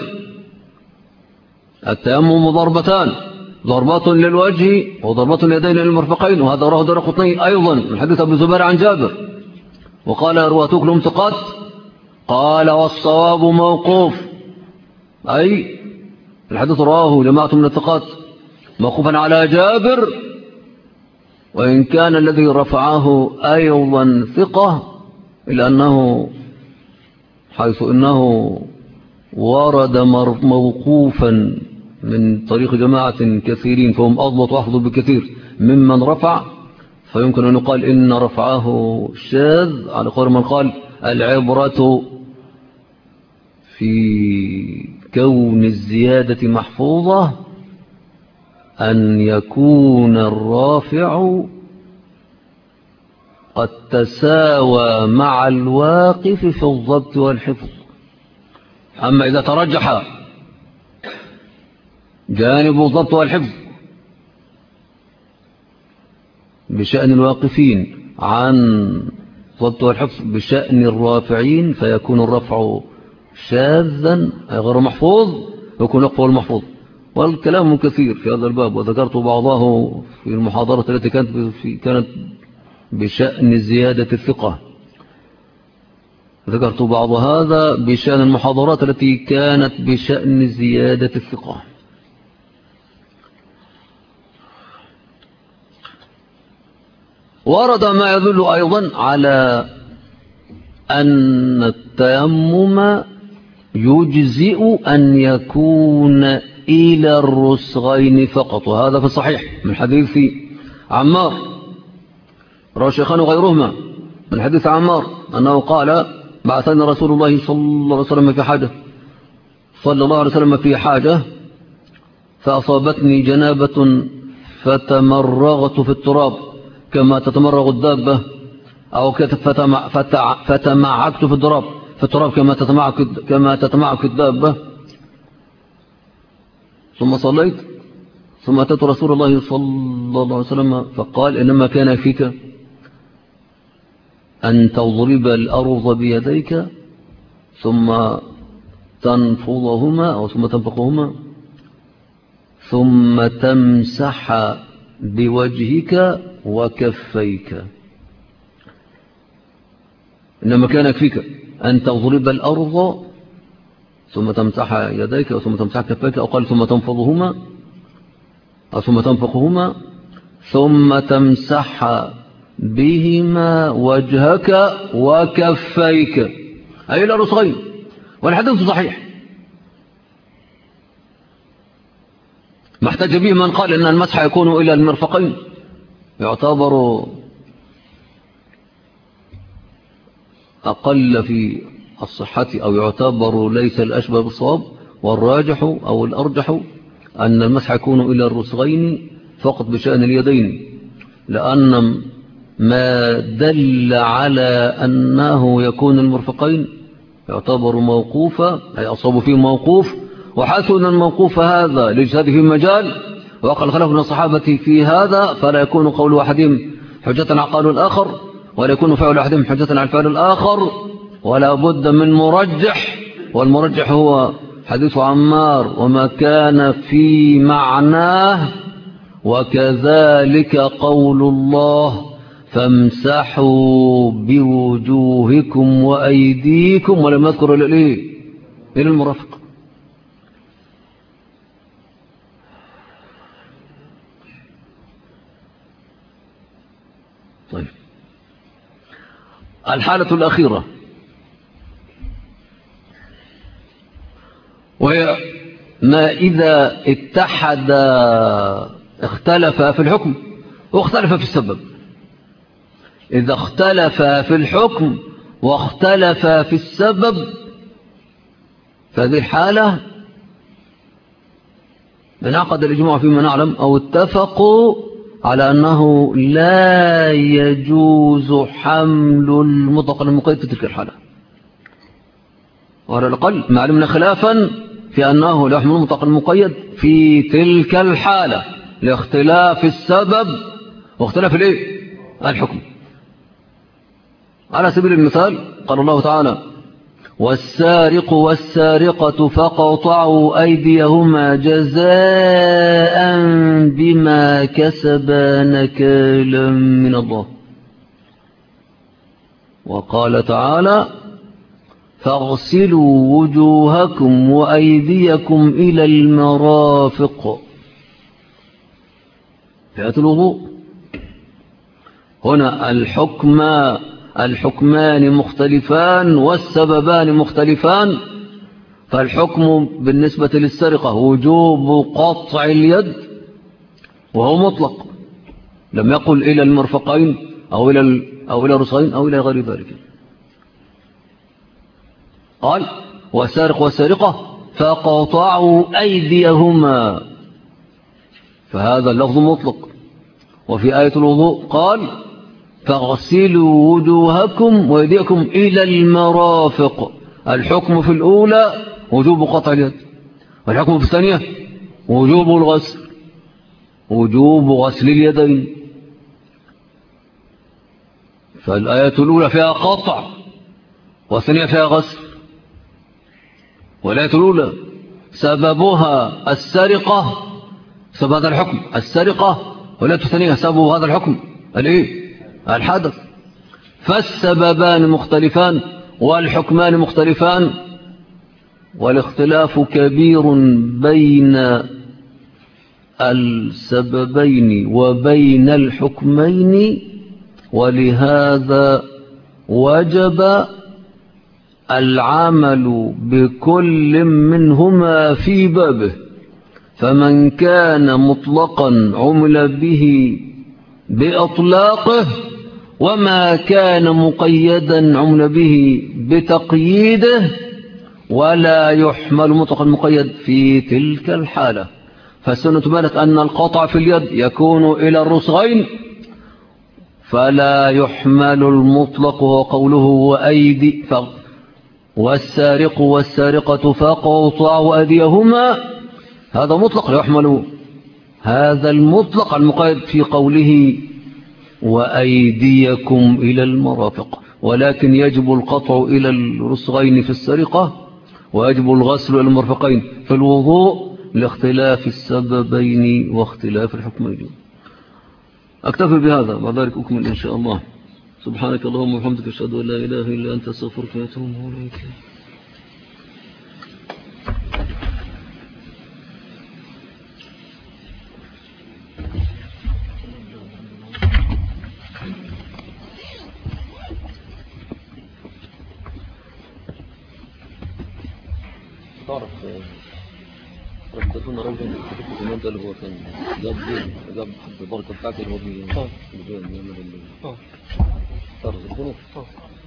التيمم ضربتان، ضربة للوجه وضربة اليدين للمرفقين، وهذا رواه الدارقطني أيضا من حديث أبي زبير عن جابر، وقال رواته كلهم ثقات قال والصواب موقوف، أي الحديث رواه جماعة من الثقات موقوفا على جابر، وإن كان الذي رفعه أيضا ثقة، إلا أنه حيث إنه ورد موقوفا من طريق جماعة كثيرين فهم أضبط وأحفظ بكثير ممن رفع، فيمكن أن يقال إن رفعه شاذ، على قول من قال العبرة في كون الزيادة محفوظة أن يكون الرافع قد تساوى مع الواقف في الضبط والحفظ. أما إذا ترجح جانب الضبط والحفظ بشأن الواقفين عن الضبط والحفظ بشأن الرافعين، فيكون الرفع شاذا غير محفوظ، ويكون وقفه المحفوظ. والكلام كثير في هذا الباب، وذكرت بعضه في المحاضرة التي كانت بشأن زيادة الثقة. ذكرت بعض هذا بشأن المحاضرات التي كانت بشأن زيادة الثقة. ورد ما يدل أيضا على أن التيمم يجزئ أن يكون إلى الرسغين فقط، وهذا في الصحيح من حديث عمار رواه الشيخان وغيرهما، من حديث عمار أنه قال بعثني رسول الله صلى الله عليه وسلم في حاجة فأصابتني جنابة فتمرغت في التراب كما تتمرغ الدابة، أو فتمعكت في التراب كما تتمعك الدابة، ثم صليت، ثم أتيت رسول الله صلى الله عليه وسلم فقال إنما كان يكفيك أن تضرب الأرض بيديك ثم تنفضهما أو ثم تنفقهما ثم تمسح بوجهك وكفيك. إنما كان يكفيك أن تضرب الأرض ثم تمسح يديك أو ثم تمسح كفيك، أو قال ثم تنفضهما أو ثم تنفقهما ثم تمسح بهما وجهك وكفيك، أي إلى الرسغين. والحديث صحيح، ما احتج به من قال إن المسح يكون إلى المرفقين، يعتبر أقل في الصحة، أو يعتبر ليس الأشبه بالصواب، والراجح أو الأرجح أن المسح يكون إلى الرسغين فقط بشأن اليدين، لأن ما دل على أنه يكون المرفقين يعتبر موقوفا، أي أصاب فيه موقوف، وحسن الموقوف هذا لاجتهاد في مجال، وقال خلف من الصحابة في هذا، فلا يكون قول أحدهم حجة على قول الآخر، ولا يكون فعل أحدهم حجة على فعل الآخر، ولا بد من مرجح، والمرجح هو حديث عمار وما كان في معناه، وكذلك قول الله فامسحوا بوجوهكم وأيديكم، ولم يذكر إلى المرافق. طيب، الحالة الأخيرة وهي ما إذا اختلف في الحكم واختلف في السبب. إذا اختلف في الحكم واختلف في السبب، فهذه الحالة انعقد الإجماع فيما نعلم أو اتفقوا على أنه لا يجوز حمل المطلق المقيد في تلك الحالة، وعلى الأقل ما علمنا خلافا في أنه لا يحمل المطلق المقيد في تلك الحالة لاختلاف السبب واختلاف الحكم. على سبيل المثال قال الله تعالى والسارق والسارقة فقطعوا أيديهما جزاء بما كسبا نكالا من الله. وقال تعالى فاغسلوا وجوهكم وأيديكم إلى المرافق. في آية الوضوء هنا الحكمان مختلفان والسببان مختلفان. فالحكم بالنسبة للسرقة وجوب قطع اليد وهو مطلق، لم يقل إلى المرفقين أو إلى الرسغين أو إلى غير ذلك. قال والسارق والسارقة فقطعوا أيديهما، فهذا اللفظ مطلق. وفي آية الوضوء قال فاغسلوا وجوهكم وأيديكم إلى المرافق. الحكم في الأولى وجوب قطع اليد، والحكم في الثانية وجوب الغسل، وجوب غسل اليدين. فالآية الأولى فيها قطع والثانية فيها غسل. والآية الأولى سببها السرقة، سبب هذا الحكم السرقة، والآية الثانية سبب هذا الحكم الحدث. فالسببان مختلفان والحكمان مختلفان، والاختلاف كبير بين السببين وبين الحكمين، ولهذا وجب العمل بكل منهما في بابه. فمن كان مطلقا عمل به بإطلاقه، وما كان مقيدا عمل به بتقييده، ولا يحمل مطلقا مقيد في تلك الحالة. فالسنة بانت أن القطع في اليد يكون إلى الرسغين، فلا يحمل المطلق. وقوله وأيدي والسارق والسارقة فقطعوا أيديهما، هذا مطلق لا يحمل هذا المطلق المقيد في قوله وأيديكم إلى المرافق. ولكن يجب القطع إلى الرسغين في السرقة، ويجب الغسل إلى المرفقين في الوضوء، لاختلاف السببين واختلاف الحكمين. أكتفي بهذا، بعد ذلك أكمل إن شاء الله. سبحانك اللهم وبحمدك، أشهد أن لا إله إلا أنت، أستغفرك وأتوب إليك. تعرف ربنا رجل في الزمان ده اللي هو كان جاب البركة بتاعته اللي هو بيعمل تعرف البنوك